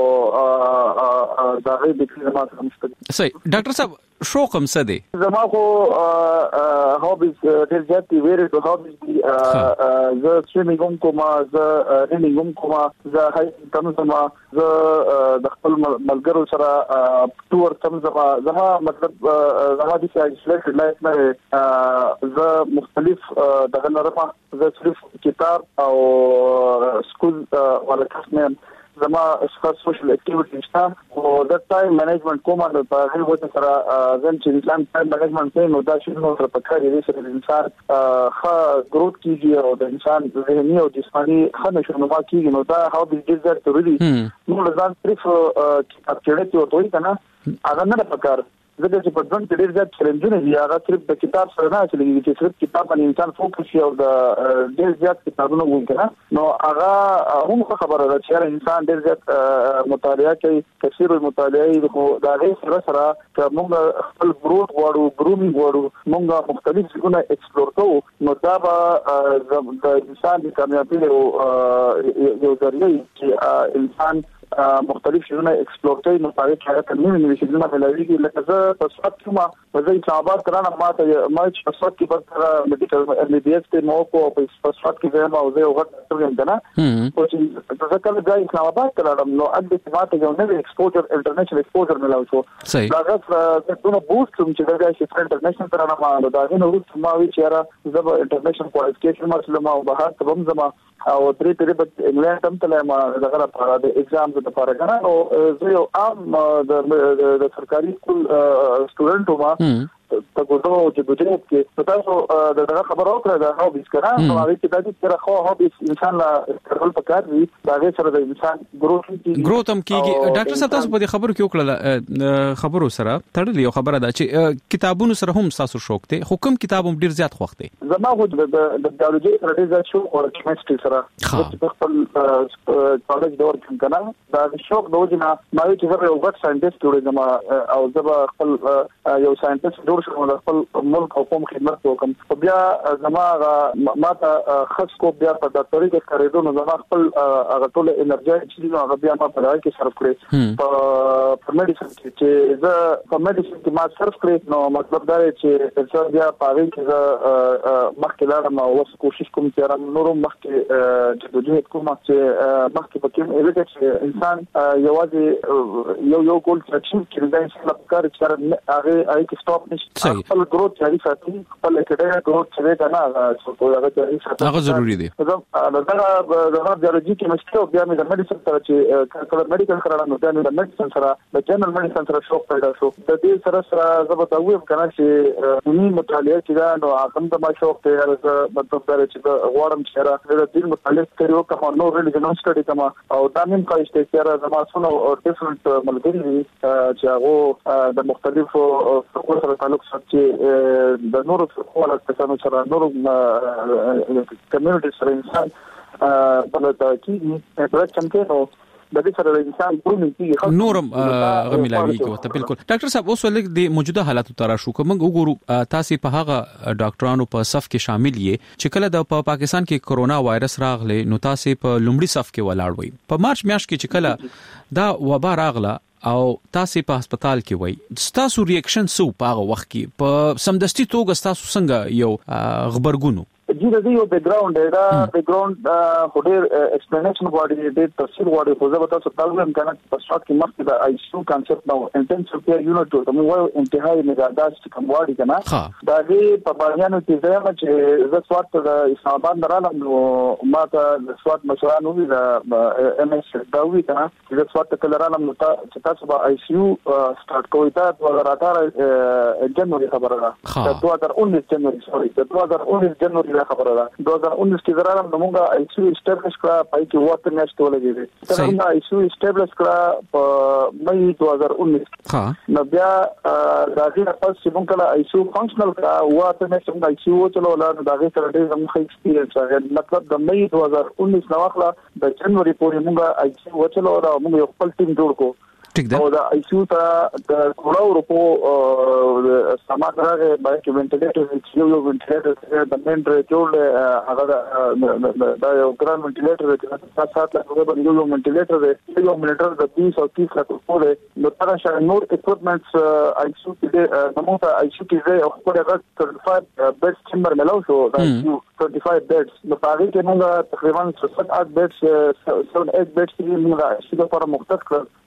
او دا غوښتي چې ما سره مشته. صحیح. ډاکټر صاحب شوقم څه دی؟ زما خو هابیز ډېر زیات دي. ویری هابیز دي. زه سویمینګ کوم، زه رنینګ کوم، زه هایکینګ کوم، زه د خپل ملګرو سره ټور کوم. زه مطلب زه د سایکل لایف نه زه مختلف دغه نرمه زه صرف کتاب او سکول ولا کسمن زما زما سوشل اکټیویټیز تا او د ټایم منیجمنت کومه د هغه وخت سره ځن چې انسان ټایم منیجمنت کوي نو دا شی نو تر پکاري دي چې انسان ښه گروث کیږي او د انسان ذهني او جسماني ښه نشونما کیږي نو دا هاو دي ډیزر ته ریلی نو ځان صرف اکټیویټي او دوی کنه هغه نه پکار زه چې په ځان کې ډېر زیات چیلنجونه دي هغه صرف د کتاب سره نه چلېږي چې صرف کتاب باندې انسان فوکس شي او د ډېر زیات کتابونه وګوري نو هغه هم خبره ده چې انسان ډېر زیات مطالعه کوي کثیر المطالعه خو دا غیر سره چې موږ خپل گروث غواړو گرومینګ غواړو موږ مختلف څه ایکسپلور کوو نو دا به د انسان د کامیابی یو ذریعہ چې انسان مختلف شیونه ایکسپلور کوي نو هغه کې تنظیم نوي شیونه ملوي لکه زه په صفات کې ما په اسلام آباد کرانه ما چې په صفات کې بس میډیکل MBBS ته مو په صفات کې زما او زه وغوښتل ترجمه کنه او چې په ځکه چې اسلام آباد کرانه نو اګه ما ته یو نوې ایکسپوجر انټرنیشنل ایکسپوجر ملاو شو دا غوښتل چې بوست چې دا چې انټرنیشنل کرانه ما دا نه ورته ما وی چې را زما انټرنیشنل کوالفیکیشن مرسله ما او بهر ته هم زما او درې په انګلند هم تل ما دغه لپاره د ایگزام د لپاره کنه او زه یو عام د سرکاري سکول سټوډنټ وم په ګوتو چې بجنه کې تاسو دغه خبرو کړه دا هوبیس کړه نو هغه چې دا چې خو هوبیس انسان لا کول پکار وي دا غي سره د انسان گروث هم کیږي ډاکټر صاحب تاسو په خبرو کې وکړه خبرو سره تړلې یو خبره ده چې کتابونو سره هم تاسو شوق ته حکم کتاب هم ډیر زیات خوښ دی زما خو د بیولوژي سره ډیر زیات شوق او کیمستري سره چې خپل کالج دور کې کنه دا شوق د وجنه ما چې زه یو غټ ساينټیست جوړم او زه خپل یو ساينټیست جوړ شوم د خپل ملک او قوم خدمت وکم بیا زما ما ته خاص کو بیا په ډاکټري کې کړېدو نو زما خپل هغه ټول انرژي چې نو هغه بیا ما په راځي کې صرف کړې په میډیسن چې زه په میډیسن کې ما صرف کړې نو مطلب دا چې زه بیا پاره کې زه مخکې لاړم او اوس کوشش کوم چې را نورو مخکې جدوجہد کوم چې مخکې پکې ایله چې انسان یوازې یو کول چې چې دا انسان لپاره چې هغه کې سټاپ نشي خپل گروث جاری ساتي خپل اکیډمیک گروث چې دا نه هغه جاری ساتي هغه ضروری دی دا بیولوژي کې مشکل بیا مې د میډیسن سره چې کله میډیکل کراله نو بیا مې د میډیسن سره د جنرال میډیسن سره شوق پیدا شو د دې سره زبته ویم کنه چې دیني مطالعه چې دا نو هغه د ما شوق ته مطلب دا چې غواړم چې د دین مطالعه کړو کوم نو ریلیجن سټډي کوم او دا مې کوي چې زما سونه او ډیفرنٹ ملګری چې هغه د مختلفو فکر سره تعلق ساتي د نورو خپل کسانو سره نورو کمیونټي سره انسان په تاکي پرچم کې نو د دې سره انسان ګوري نورم غمیلاوي کوته بالکل ډاکټر صاحب اوس ولګ د موجوده حالاتو تر شو کوم وګورو تاسو په هغه ډاکټرانو په صف کې شامل یې چې کله د پاکستان کې کرونا وایرس راغله نو تاسو په لومړي صف کې ولاړ وئ په مارچ میاشت کې چې کله دا وبا راغله او تاسو په هسپتال کې وای تاسو ریاکشن سو په وخت کې په سمدستي توګه تاسو څنګه یو خبرګونو جی د یو بیک ګراوند دا بیک ګراوند هډیر ایکسپلینیشن غواړي د تفصیل غواړي خو زه به تاسو ته وایم کنه په شاک کې مخکې د آی سی یو کانسپټ نو انټنسیو کیر یونټ ته مو وایو انتهایی نگهداشت چې کوم غواړي کنه دا دې په باندې کې زما چې زه سوات د اسلام آباد درالم نو ما ته د سوات مشرانو د ام اس دا وی کنه چې زه سوات ته درالم نو تاسو به آی سی یو سٹارټ کوی تا 2018 جنوري خبره ده 2019 جنوري سوري 2019 جنوري خبره ده 2019 کې درالم نو موږ آی سی یو اسټابلیش کړه پای کې وخت میاشت ولګېده تر موږ آی سی یو اسټابلیش کړه په مې 2019 نو بیا دا غیر پس چې موږ کله آی سی یو فنکشنل کړه وخت میاشت موږ آی سی یو چلو ولر دا غیر سره ډېر موږ ایکسپیرینس راغلی مطلب د مې 2019 نو واخله د جنوري پورې موږ آی سی یو چلو را موږ خپل ټیم جوړ کو او دا آی سی یو ته د کورو روپو سامان راغی بای کې وینټیلیټر یو وینټیلیټر د مین جوړ هغه دا یو ګران وینټیلیټر چې تاسو سات له به یو وینټیلیټر دی یو منیټر د 20 او 30 لک په نو تر شا نور اکوپمنټس آی سی یو کې نو ته آی سی یو کې یو خپل هغه 35 بیډ چمبر ملاو شو دا 35 بیډز نو هغه کې موږ تقریبا 7-8 بیډز 7-8 بیډز کې موږ آی سی یو لپاره مختص کړ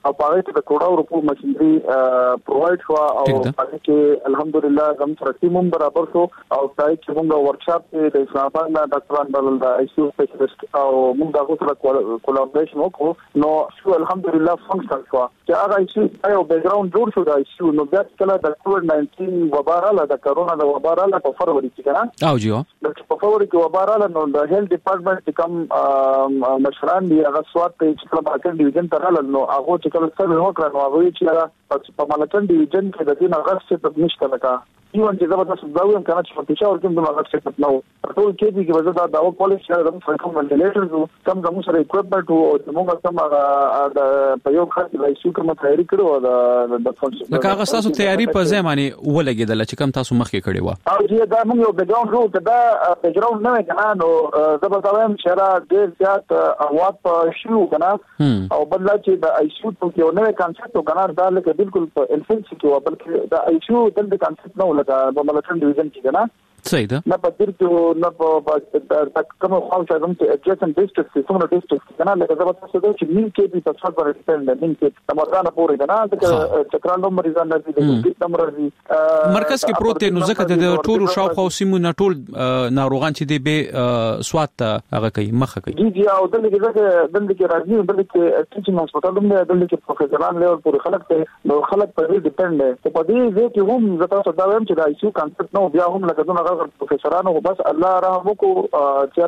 او پاره ته د کروڑو روپو ماشينري پرووایډ شو او پاره کې الحمدلله زم سره ټیم برابر شو او پای کې موږ ورکشاپ کې د اسلام آباد نه ډاکټران بلل د آی سی یو سپیشلیست او موږ دا سره کولابریشن وکړو نو شو الحمدلله فنکشن شو چې هغه آی سی یو بیک ګراوند جوړ شو د آی سی یو نو بیا کله د کووډ-19 وباراله د کرونا د وباراله په فروری کې کنه او جیو د په فروری کې وباراله نو د هیلث ډپارټمنټ کوم مشران دی هغه سوات ته چې کله مارکیټ ډیویژن ته راغله نو هغه چې کله څه وکړ نو هغه چې په مارکیټ ډیویژن کې د دې هغه څه په نشته لکه ایون چې زبردست زاویم کنه چې په پېښور کې د هغه څه نو ټول کې دي چې وزدا دا پالیسی سره د فرکم وینټیلیټرز کم د موږ سره اکوپمنټ او موږ سم د په یو خاص لایسو کوم تیاری کړو د فنکشن لکه هغه تاسو تیاری په ځمانه ولګیدل چې کم تاسو مخکې کړی و او چې دا موږ یو بیک ګراوند رو دا بیک ګراوند نه کنه نو زبردست وایم چې را ډیر زیات اوات په شروع کنه او بل چې د آی سی یو یو نوې کانسپټ کنه دا لکه بالکل په انفنسي کې و بلکې د آی سی یو د کانسپټ نه لکه په ملکن ډیویژن کې کنه صحیح ده نه په دې کې نه په کوم خاص ځم چې اډجسټنټ ډیسټرکټ څومره ډیسټرکټ کنه لکه دا څه ده چې مين کې په څو باندې ډیپند مين کې تمرانه پورې کنه دا چکرانو مریضان نه دي د کوټ نمبر دي مرکز کې پروت نو ځکه د ټولو شاوخوا سیمونه ټول ناروغان چې دی به سوات هغه کوي مخه کوي جی او دلته کې راځي دلته کې ټیچینګ هسپتال هم دلته کې پروفیسوران لیول پورې خلک ته نو خلک په دې ډیپند دي په دې ځکه چې هم زتا څه دا وایم چې د آی سی یو کانسپټ نو بیا هم لکه دغه پروفیسورانو بس الله رحم وکړو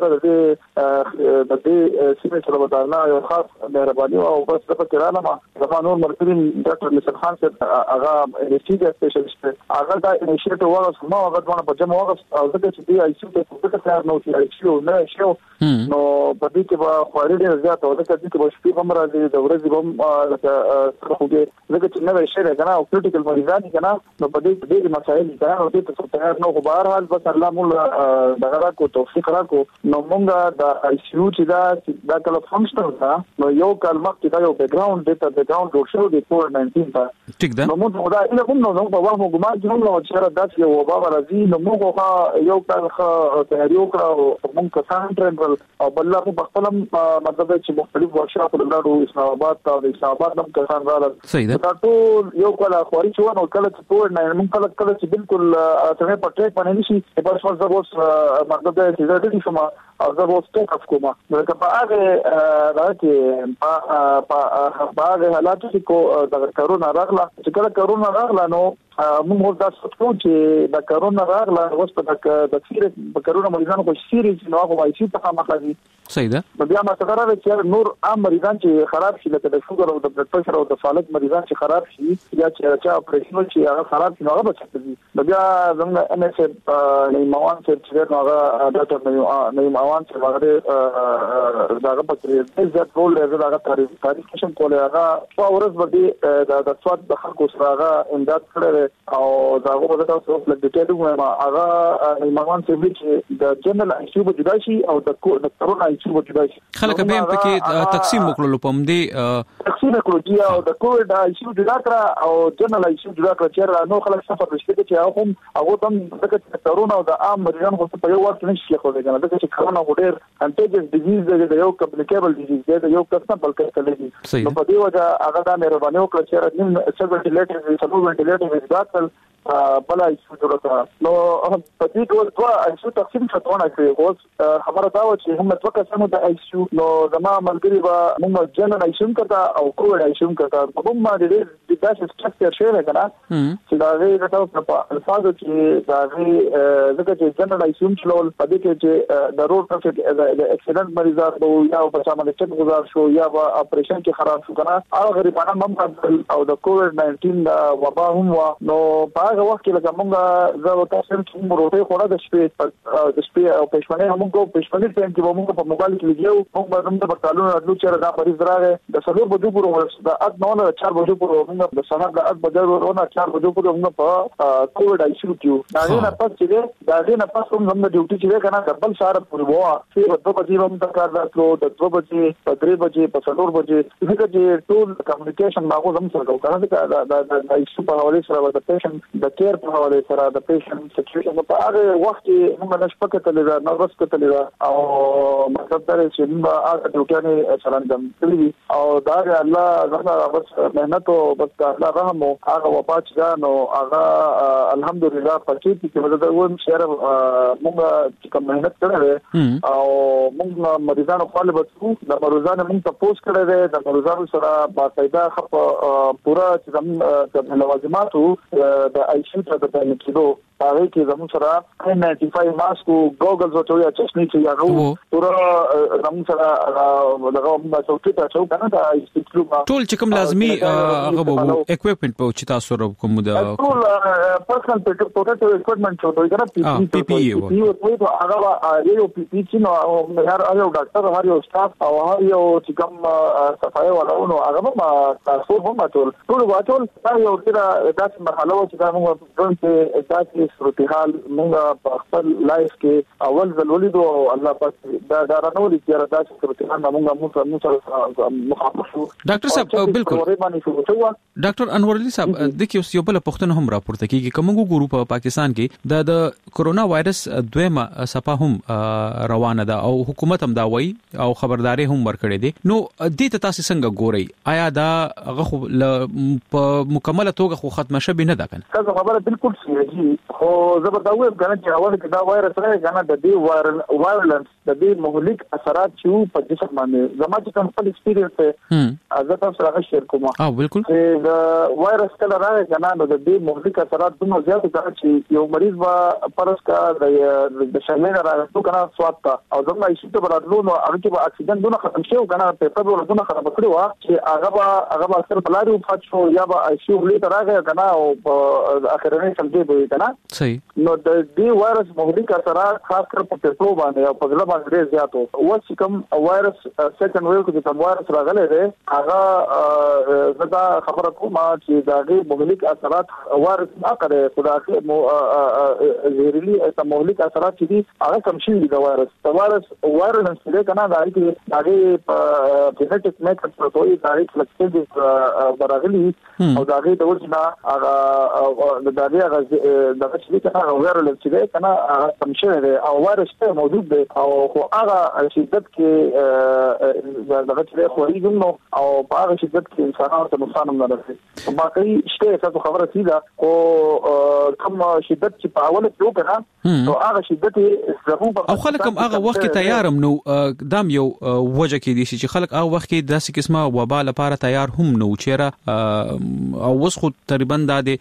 چې د دې سیمه سره ودانه یو خاص مهرباني او بس د پکرانه ما د نور مرکزین ډاکټر نصر خان صاحب هغه انستیټیوټ سپیشلیست هغه دا انیشیټیو ورس ما هغه ونه په جمع ورس او ځکه چې دی آی سی یو په څه کار نو چې آی سی یو نه شو نو په دې کې به خواري ډیر زیات او ځکه چې په شپې هم راځي د ورځې هم لکه خوږه ځکه چې نه شي راغنا او کریټیکل مریضان کنه نو په دې مسایل دا او دې ته تیار نو خو بهر حال بس الله موږ دغه کو توفیق راکو نو موږ د آی سی یو چې دا کله فنکشنل دا نو یو کلمه چې دا یو بیک ګراوند د بیک ګراوند جوړ شو د کووډ-19 ته ټیک ده نو موږ دا اله کوم نو په واغ موږ ما چې نو چې دا چې یو بابا راځي نو موږ یو کال تیاری وکړو موږ کسان ټرینر او بل لا په خپل مطلب چې مختلف ورکشاپ لرو اسلام آباد ته د اسلام آباد نم کسان راځي دا ټول یو کال خوري چې ونه کله چې کووډ-19 موږ کله چې بالکل څنګه په ټریک باندې نشي په څو ځله مطلب چې زه دې شوم او زه وو ستوک کوم نو په هغه راځي په هغه حالات کې کو د کرونا راغله چې کله کرونا راغله نو موږ دا څه چې د کرونا راغله اوس په سیریس په کرونا مریضانو کو سیریس نو هغه وایي چې په مخالي صحیح ده بیا ما څنګه راځي چې نور عام مریضان چې خراب شي لکه د شوګر او د بلډ پريشر او د فالج مریضان چې خراب شي یا چې اپریشن چې هغه خراب شي نو هغه بچي بیا زموږ ان اس نه موان چې هغه ډاکټر نه موان چې هغه داغه پکې د ټول دغه تاریخ کشم کوله هغه په ورځ باندې د سواد د خلکو سره هغه امداد کړی او داغه په تاسو په ډیټیل ما هغه ایمان چې د جنرال آی سی یو جدا شي او د کرونا آی سی یو جدا شي خلک به پکې تقسیم وکړل په دې تقسیم وکړو او د کووډ آی سی یو جدا کړ او جنرال آی سی یو جدا کړ چې نو خلک سفر رښتیا چې هغه هم د کرونا او د عام مریضانو په یو وخت نشي خو دغه چې کرونا ډېر انټیجن ډیزیز دی یو کمپلیکیبل ډیزیز دی یو کسنه بلکې کلیږي نو په دې وجه هغه د مهرباني وکړه چې نیم سبټیلیټر سبټیلیټر داخل بل ایسو جوړه نو په دې ډول دوا ایسو تقسیم شتونه کوي اوس خبره دا و چې هم څه قسمه د ایسو نو زما ملګری با موږ جنرال ایسو کړه او کووډ ایسو کړه په کوم باندې د داسې سټرکچر شوی نه کنه چې دا غي راټاو په الفاظ کې دا غي دغه چې جنرال ایسو چلول په دې کې چې د روډ ټرافیک د اکسیډنټ مریضات وو یا په سامان چټ گزار شو یا په اپریشن کې خراب شو کنه هغه غریبانه هم او د کووډ-19 وبا هم نو هغه وخت کې لکه موږ زه تاسو ته مروته خوړه د شپې او پښمنه هم کو پښمنه ټیم کې موږ په موبایل کې لګیو موږ د بټالون راتلو چې دا مریض راغی د سلور بجو پورې د 8 بجو پورې موږ د سهار د 8 بجو ورونه 4 بجو پورې موږ په کووډ آی سی یو کې دا نه پات چې دا نه پات موږ د ډیوټي چې کنه کبل سهار پورې وو چې 2 بجې هم د کار راتلو د 2 بجې په 3 بجې په 4 بجې دغه چې ټول کمیونیکیشن ماغو زم سره کوو کنه دا آی سی په حواله سره د پیشنټ د کیر په حواله سره د پیشنټ سچویشن په هغه وخت کې موږ نشو کتلې دا نو بس کتلې او مطلب دا چې موږ هغه ډوټانه چلان کړی او دا الله زما بس مهنت او بس الله رحم او هغه وفات ده نو هغه الحمدلله پکې چې مدد ووم شهر موږ کوم مهنت کړې او موږ مریضانو خپل بچو د مریضانو موږ تاسو کړی د مریضانو سره باقاعده پورا چې د لوازماتو د آیسیو ته د پنځکیدو هغه کې زموږ سره 95 ماسک او ګوګلز او ټویا چشنی چې هغه پورا زموږ سره دغه مسوټی ته څو کنه د آیسیو ټول چې کوم لازمي هغه وو اکوپمنت په چې تاسو سره کوم د ټول پرسنل پروټیکټیو اکوپمنت چې دوی کنه پی پی ای او هغه یو پی پی چې نو هر یو ډاکټر هر یو سټاف او هر یو چې کوم صفای ولونو هغه ما تاسو هم ټول واټول دا یو تر داسې مرحله چې دا موږ په داسې صورتحال موږ په خپل لایف کې اول ځل ولیدو او الله پاک دا رانو دي چې دا صورتحال موږ مخاطب شو ډاکټر صاحب بالکل ډاکټر انور علي صاحب د کې یو بل پښتنه هم راپورته کیږي کومو ګروپ په پاکستان کې د کورونا وایرس دویمه صفه هم روانه ده او حکومت هم دا وایي او خبرداري هم ورکړي دي نو دې ته تاسو څنګه ګورئ آیا دا هغه په مکمله توګه خو ختمه شوه نه ده کنه تاسو خبره بالکل صحیح خو زبرداوي کنه چې اول کې دا وایرس راځي کنه د دې وایرلنس د دې مهلک اثرات چې په جسم باندې زما چې کوم خپل ایکسپیرینس ته زه تاسو سره شیر کوم بالکل د وایرس کله راځي کنه نو د دې مهلک اثرات دومره زیات دي چې یو مریض به پرس کا د شمیر راځي کنه سواد تا او زما ایشته برادلو نو هغه کې به اکسیډنټ دونه ختم شي او کنه پیپر ورونه ختم کړو چې هغه اکثر بلاري وفات شو یا به آیسیو لې راغی کنه او اخرنه سمجه به کنه صحیح نو د دې وایرس مهلک اثرات خاص کر په پیپرو باندې او په ځل باندې زیات وو چې کوم وایرس سیکنډ ویو کې کوم وایرس راغلی دی هغه زدا خبره کوم چې دا غي مهلک اثرات وایرس نه کوي خدای زهريلي او مهلک اثرات چې دي هغه کم شي د وایرس وایرس څه کنه دا چې هغه په جنټیک میتھډ په توګه دا فلکسیبل براغلي او دا غي د ورځنا هغه د دغه چې کنه وایرس چې کنه کم شي او وایرس ته موجود دی او خو هغه شدت کې دغه چې خو یې نو او په هغه شدت کې انسانانو ته نقصان هم نه رسي باقي شته تاسو خبره سیده او کوم شدت چې په اوله کې وکړه نو هغه شدت او خلک هم هغه وخت کې تیارم نو دام یو وجه کې دي چې خلک هغه وخت کې داسې قسمه وبا لپاره تیار هم نو چیرې او وس خو تقریبا د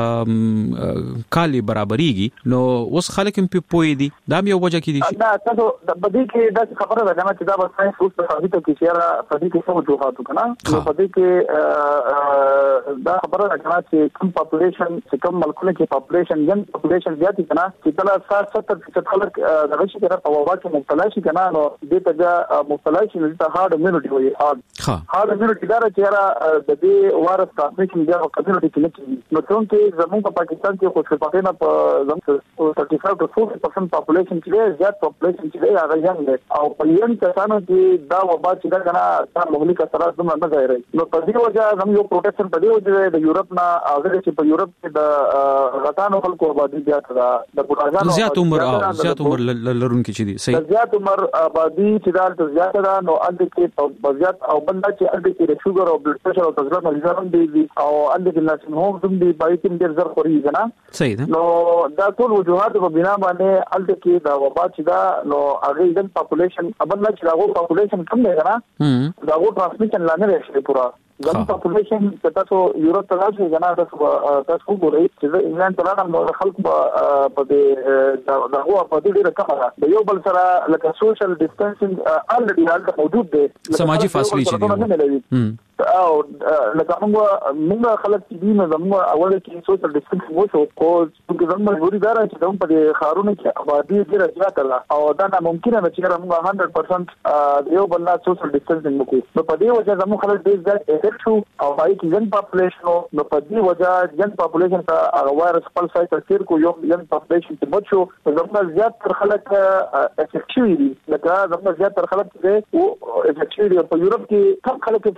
کالی برابرېږي نو وس خلک هم په پوي دي دام یو وجه کې دي دا تاسو د بدی کې د خبره ده چې دا به ساينس اوس په حقیقت کې چیرې په دې کې څه وجوهات کنه نو په دې کې دا خبره ده چې کوم پاپولیشن چې کوم ملکونه کې پاپولیشن ینګ پاپولیشن زیات دي کنه چې کله 60-70% خلک دغه شي کنه په وبا کې مبتلا شي کنه نو دې ته مبتلا شي نو ته هارد اميونټي وي هارد اميونټي دا چې د دې وایرس ترانسمیشن بیا په کمیونټي کې نه کیږي نو څنګه زموږ په پاکستان کې خو په پاتې نه په زموږ 35-40% پاپولیشن کې زیات پاپولیشن چې هغه ینګ دی او په ینګ کسانو کې دا وبا چې دا کنه دا مهلک اثرات دومره نه ظاهري نو په دې وجه زموږ یو پروټیکشن په دې وجه د یورپ نه هغه چې په یورپ کې د غټانو خلکو آبادی زیات ده د ګورګانو زیات عمر لرونکي چې دي صحیح زیات عمر آبادی چې دا زیات ده نو اند کې په زیات او بل چې اند کې د شوګر او بلډ پريشر او تزرع مریضان دي او اند کې ناشن هوم زم دي بایتین ډیر زر خوري کنه صحیح ده نو دا ټول وجوهات په بنا باندې اند کې دا وبا چې دا نو هغه د پاپولیشن ابل نه چې هغه پاپولیشن کم دی کنه دا هغه ترانسمیشن لاندې راشي پورا زموږ پاپولیشن چې تاسو یورپ ته راځي کنه تاسو وګورئ چې انګلند ته راغلم خلک په دې دغه په دې ډیره کمه ده یو بل سره لکه سوشل ډیسټنسینګ الریډي هلته موجود دی سماجی فاصله چې دي او لکه موږ خلک چې دي نو زموږ اول کې سوشل ډیسټنسینګ وشو خو چې زموږ مجبوري ده چې زموږ په دې خارونو کې آبادی ډیره زیاته ده او دا ناممکنه ده چې موږ 100% یو بل نه سوشل ډیسټنسینګ وکړو نو په دې وجه زموږ خلک ډیر شو او پای کې ځن پاپولیشن نو په دې وجه ځن پاپولیشن ته هغه وایرس خپل سایت تیر کو یو ځن پاپولیشن ته بچو زموږ زیات تر خلک افیکټیو دي لکه زموږ زیات تر خلک دي او افیکټیو په یورپ کې کم خلک افیکټیو دي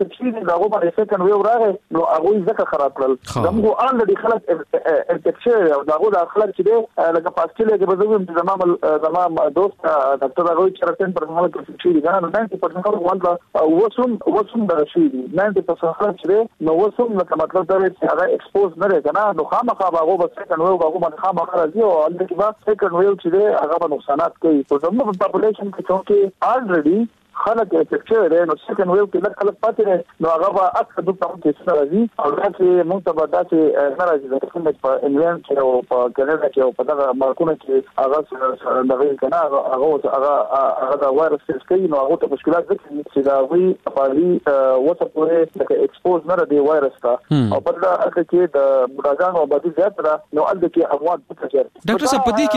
داغه باندې سکند ویو راغی نو هغه ځکه خراب کړل زموږ اولډي خلک انفیکشن او داغه خلک چې لکه پاستیله کې بزوم زمام دوست ډاکټر هغه چې راتن پر حالت کې چې دا 90% خلک وانه وسوم د شي 90% خلک چې نو وسوم لکه مطلب دا چې هغه ایکسپوز نه لري کنه نو خامخا هغه به سکند ویو هغه باندې خامخا راځي او البته با سکند ویو چې هغه به نقصانات کوي په زموږ پاپولیشن کې چې الریډي خلک افیکټډ دي نو سکند ویو کې خلک پاتې دي نو هغه به اکثر د تاسو کې څه راځي او دا چې موږ ته به دا چې ناراضي ده کوم په انګلند کې او په کاناډا کې او په دغه ملکونو کې هغه دغه کنه هغه دا وایرس کې نو هغه ته مشکلات دي چې دا وی په دې وڅ پورې د ایکسپوز نه دی وایرس کا او په دا کې د بډاګانو باندې زیات را نو ال کې اموات پکې ډاکټر صاحب په دې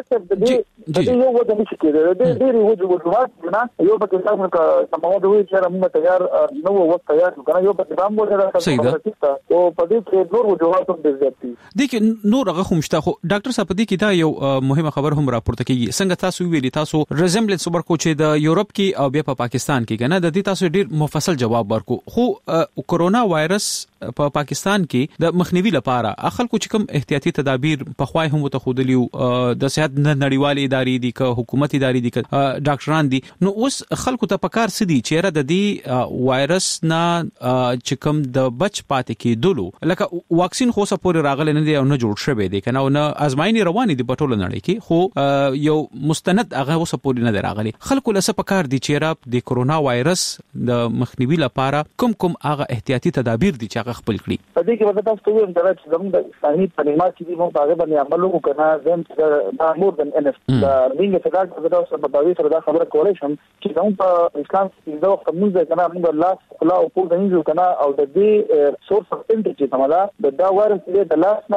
کې یو وځي چې د ډېری وجود نه یو په که سماوات وي چې موږ تیار نو وخت تیار کنه یو په دام وځه راځي او په دې کې نور وجوهات هم زیات دي د کې نور هغه خومشته خو ډاکټر صاحب دې کې دا یو مهمه خبر هم راپورته کیږي څنګه تاسو ویلي تاسو ریزمبلنس ورکو چې د یورپ کې او بیا په پاکستان کې کنه د دې تاسو ډیر مفصل جواب ورکو خو کورونا وایرس په پاکستان کې د مخنیوي لپاره خلکو چې کوم احتیاطي تدابیر په خوای هم متخودلیو د صحت نړیوالې ادارې دي که حکومتي ادارې دي که ډاکټران دي نو اوس خلکو ته پکار سدي چیرې د دې وایرس نه چې کوم د بچ پاتې کېدلو لکه واکسین خو سره پورې راغلی نه دی او نه جوړ شوی دی کنه او نه ازمایي روانې دي په ټوله نړۍ کې خو یو مستند هغه اوس پورې نه دی راغلی خلکو لسه پکار دي چیرې د کورونا وایرس د مخنیوي لپاره کوم هغه احتیاطي تدابیر دي چې هغه خپل کړي په دې کې ودا تاسو وایي چې زموږ د اسلامي پرېمات چې موږ هغه باندې عمل وکړو زم چې دا مور دن ان اف دا موږ څنګه دا په داوی سره دا خبره کولای شم چې زموږ په اسلام کې دا وخت موږ کنه موږ لاس خلا او په دې کنه او د دې سورس اف انټری چې کومه دا وایرس د لاس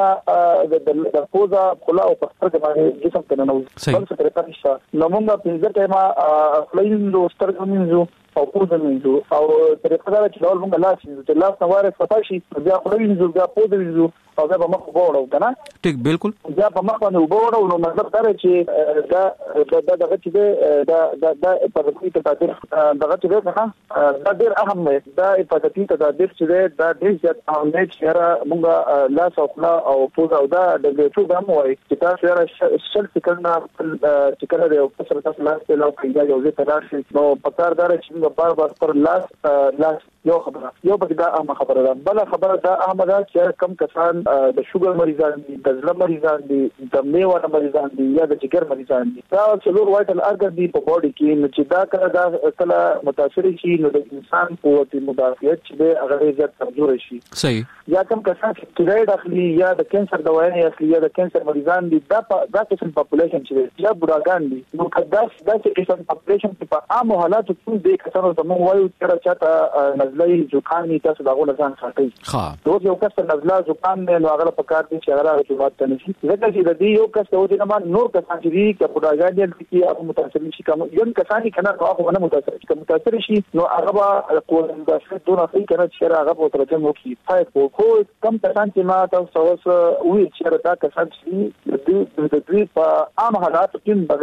نه د پوزا خلا او په سترګې باندې جسم ته نه نوځي څه تر پاتې نو موږ په دې ټایمه فلاین لو سترګې او پوزا منځو او طریقه دا چې ډول موږ لاس نه وایرس پاتشي بیا خلوی منځو بیا پوزا منځو او بیا په مخ وګورو کنه ټیک بالکل بیا په مخ باندې وګورو نو مطلب دا چې دا دغه چې دا په دې کې تدابیر دغه چې کنه دا ډېر اهم دی دا په دې تدابیر چې دا ډېر زیات اهم دی چې موږ لاس او خلا او پوزا او دا د څو ګام وای چې تاسو سره شل څنګه چې کله یو څه تاسو لاس ته لاو کېږي یو ځای ته راشي نو په کار دار چې بار پر لاس یو خبره یو به دا اهم خبره ده بل خبره دا اهم ده چې کم کسان د شوګر مریضان دي د زړه مریضان دي د میوه مریضان دي یا د جګر مریضان دي دا څلور وایټل ارګن دي په باډي کې نو چې دا کله متاثر شي نو د انسان قوت مدافعت چې هغه زیات کمزور شي صحیح یا کم کسان چې سټیروید اخلي یا د کانسر دوايانې اخلي یا د کانسر مریضان دي دا قسم پاپولیشن چې یا بډاګان دي نو کدا چې قسم پاپولیشن په عام حالاتو کې د کسانو زموږ وایو چې چاته نزلې زکام تاسو داغه ځان ساتي ها نو یو کس نزله زکام نه نو هغه په کار دي چې هغه رسومات ته نشي ځکه چې د دې یو کس ته ودی نه نور کسان چې دي چې بډاګان دي چې هغه متاثر شي کوم یو کسان کنه هغه نه متاثر شي نو هغه قوت مدافعت دونه کوي کنه چې هغه په ترجمه وکړي فایټ کو کم کسان چې ما تاسو وی چې دا کسان چې د دې په عام حالات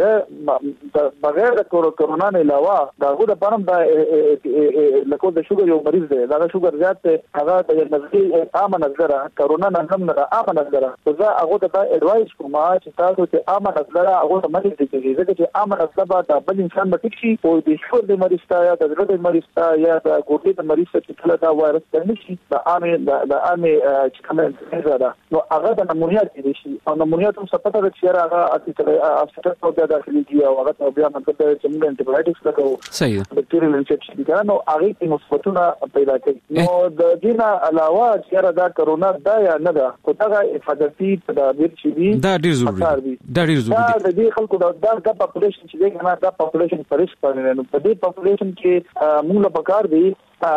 کې بغیر د کورونا نه علاوه داغه د پرم دا لکه د شوګر یو مریض دی دا شوګر زیات هغه د نزدې عام نظر کورونا نه هم نه عام نظر زه هغه ته اډوایس کوم چې تاسو ته عام نظر هغه ته ملي دي چې عام نظر به بل انسان به ټیک شي او د شوګر د مریض ته یا د زړه د مریض ته یا د ګوډې د مریض ته چې کله دا وایرس ته نشي د عامه چې کومه زړه نو هغه د نمونیا کې شي او نمونیا ته څه پته ده چې هغه اته ته د داخلي دی او هغه بیا مطلب چې موږ انټي بایوټکس لګو صحیح بکټیریل انفیکشن دی نو هغه کې مثبتونه پیدا کوي نو د دې نه علاوه چې دا کرونا دا یا نه دا خو دا حفاظتي تدابیر چې دي دا ډیر ضروري دي دا د دې خلکو دا پاپولیشن چې دی کنه دا پاپولیشن پرېش پرې نو په دې پاپولیشن کې موږ له پکار دي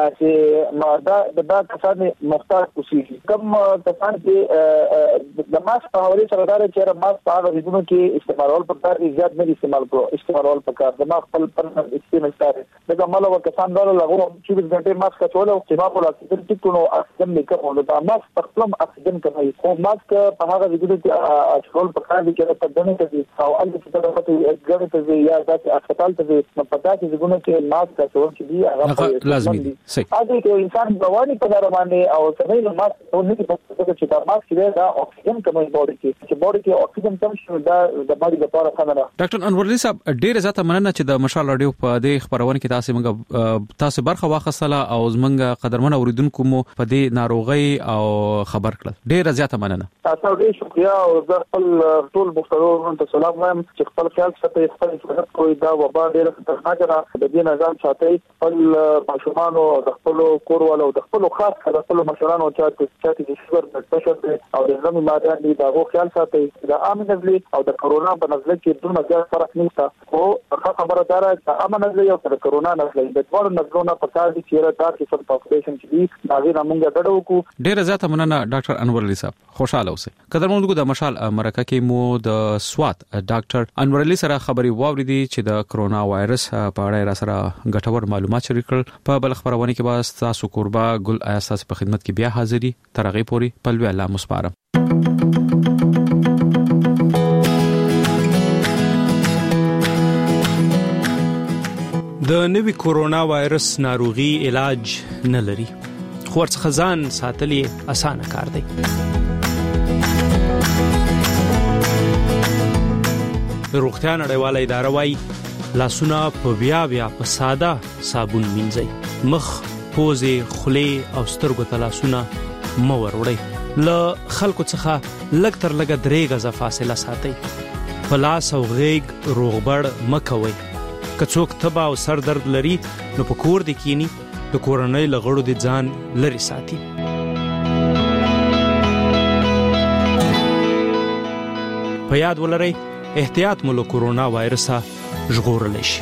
چې دا کسان محتاط اوسېږي کوم کسان چې د ماسک په حواله سره دا چې ماسک په هغه ځینو کې استعمالول پکار دي زیات نه استعمالول پکار د ماسک خپل استعمال کوي دا مالو کسان دا لغوه چې د ګټه ماسک ټول او چې ما په اکسیجن ټیکونو اکسیجن لیکو دا ماسک خپل اکسیجن کوي خو ماسک په هغه ځینو کې ټول پکار دي چې په دنه کې او ان چې دا په ګړې ته یا د هسپتال ته په پتا چې ځینو کې ماسک ټول چې دی هغه لازمي دي اګه کې انسان رواني په دار باندې او سمې له ماسک ته نه کېږي چې دا ماسک دی دا اکسیجن کموي باډي کې چې باډي کې اکسیجن کم شي دا د باډي لپاره ښه نه. ډاکټر انور علي صاحب ډیر زیاته مننه چې د مشال رادیو په دې خبرونه کې تاسو برخه واخیستله او زمونږ قدرمن اوریدونکو مو په دې ناروغي او خبر کړل. ډیر زیاته مننه. تاسو ډیر شکریا او زه خپل ټول مختارونو ته سلام وایم چې خپل خیال ساتئ خپل حفاظت کوئ دا وبا ډیر خطرناک ده د دې نظام ساتئ خپل ماشومان او د خپل کوروالو او د خپل خاص کړه خپل مشرانو چې شوګر بلډ پريشر او د زمي ماده دي دا خیال ساتئ د عام نزلي او د کرونا په نزله کې دونه زیات فرق نشته او خبره ده چې عام نزلي او د کرونا نزله د ټول نزلونو په تاسو کې چیرې د پاپولیشن کې دي دا غیر موږ ډډو کو. ډیر زیاته مننه ډاکټر انور علي صاحب. خوشاله اوسئ. قدرمنو د مشال مرکه کې مو د سوات ډاکټر انور علي سره خبري واوریدي چې د کرونا وایرس په اړه را سره ګټور معلومات شریک کړل. په بل خبرونه کې به تاسو قربا ګل اساس په خدمت کې بیا حاضرې ترغه پوری پلوي الله مسپارم. د نوي کورونا وایرس ناروغي علاج نه لري خو ورڅخه ځان ساتلې اسانه کار دی. روغتیا نړیواله اداره وايي لاسونه په بیا په ساده صابون مینځئ. مخ، پوزې، خولې او سترګو ته لاسونه مه وروړئ. له خلکو څخه لږ تر لږه 3 غزه فاصله ساتئ. په لاس او غېږ روغبړ مه کوئ. که څوک تبه او سر درد لري نو په کور دې کینی د کورنۍ له غړو دې ځان لري ساتي. په یاد ولرئ احتیاط مو له کورونا وایرسه ژغورلی شي.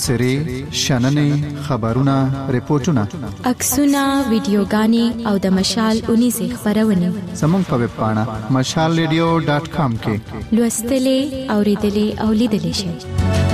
تبصرې شننې خبرونه ریپورتونه عکسونه ویډیوګانې او د مشال 19 خبرونه زموږ په ویب پاڼه mashalradio.com کې لوستلې اوریدلې او لیدلې شئ.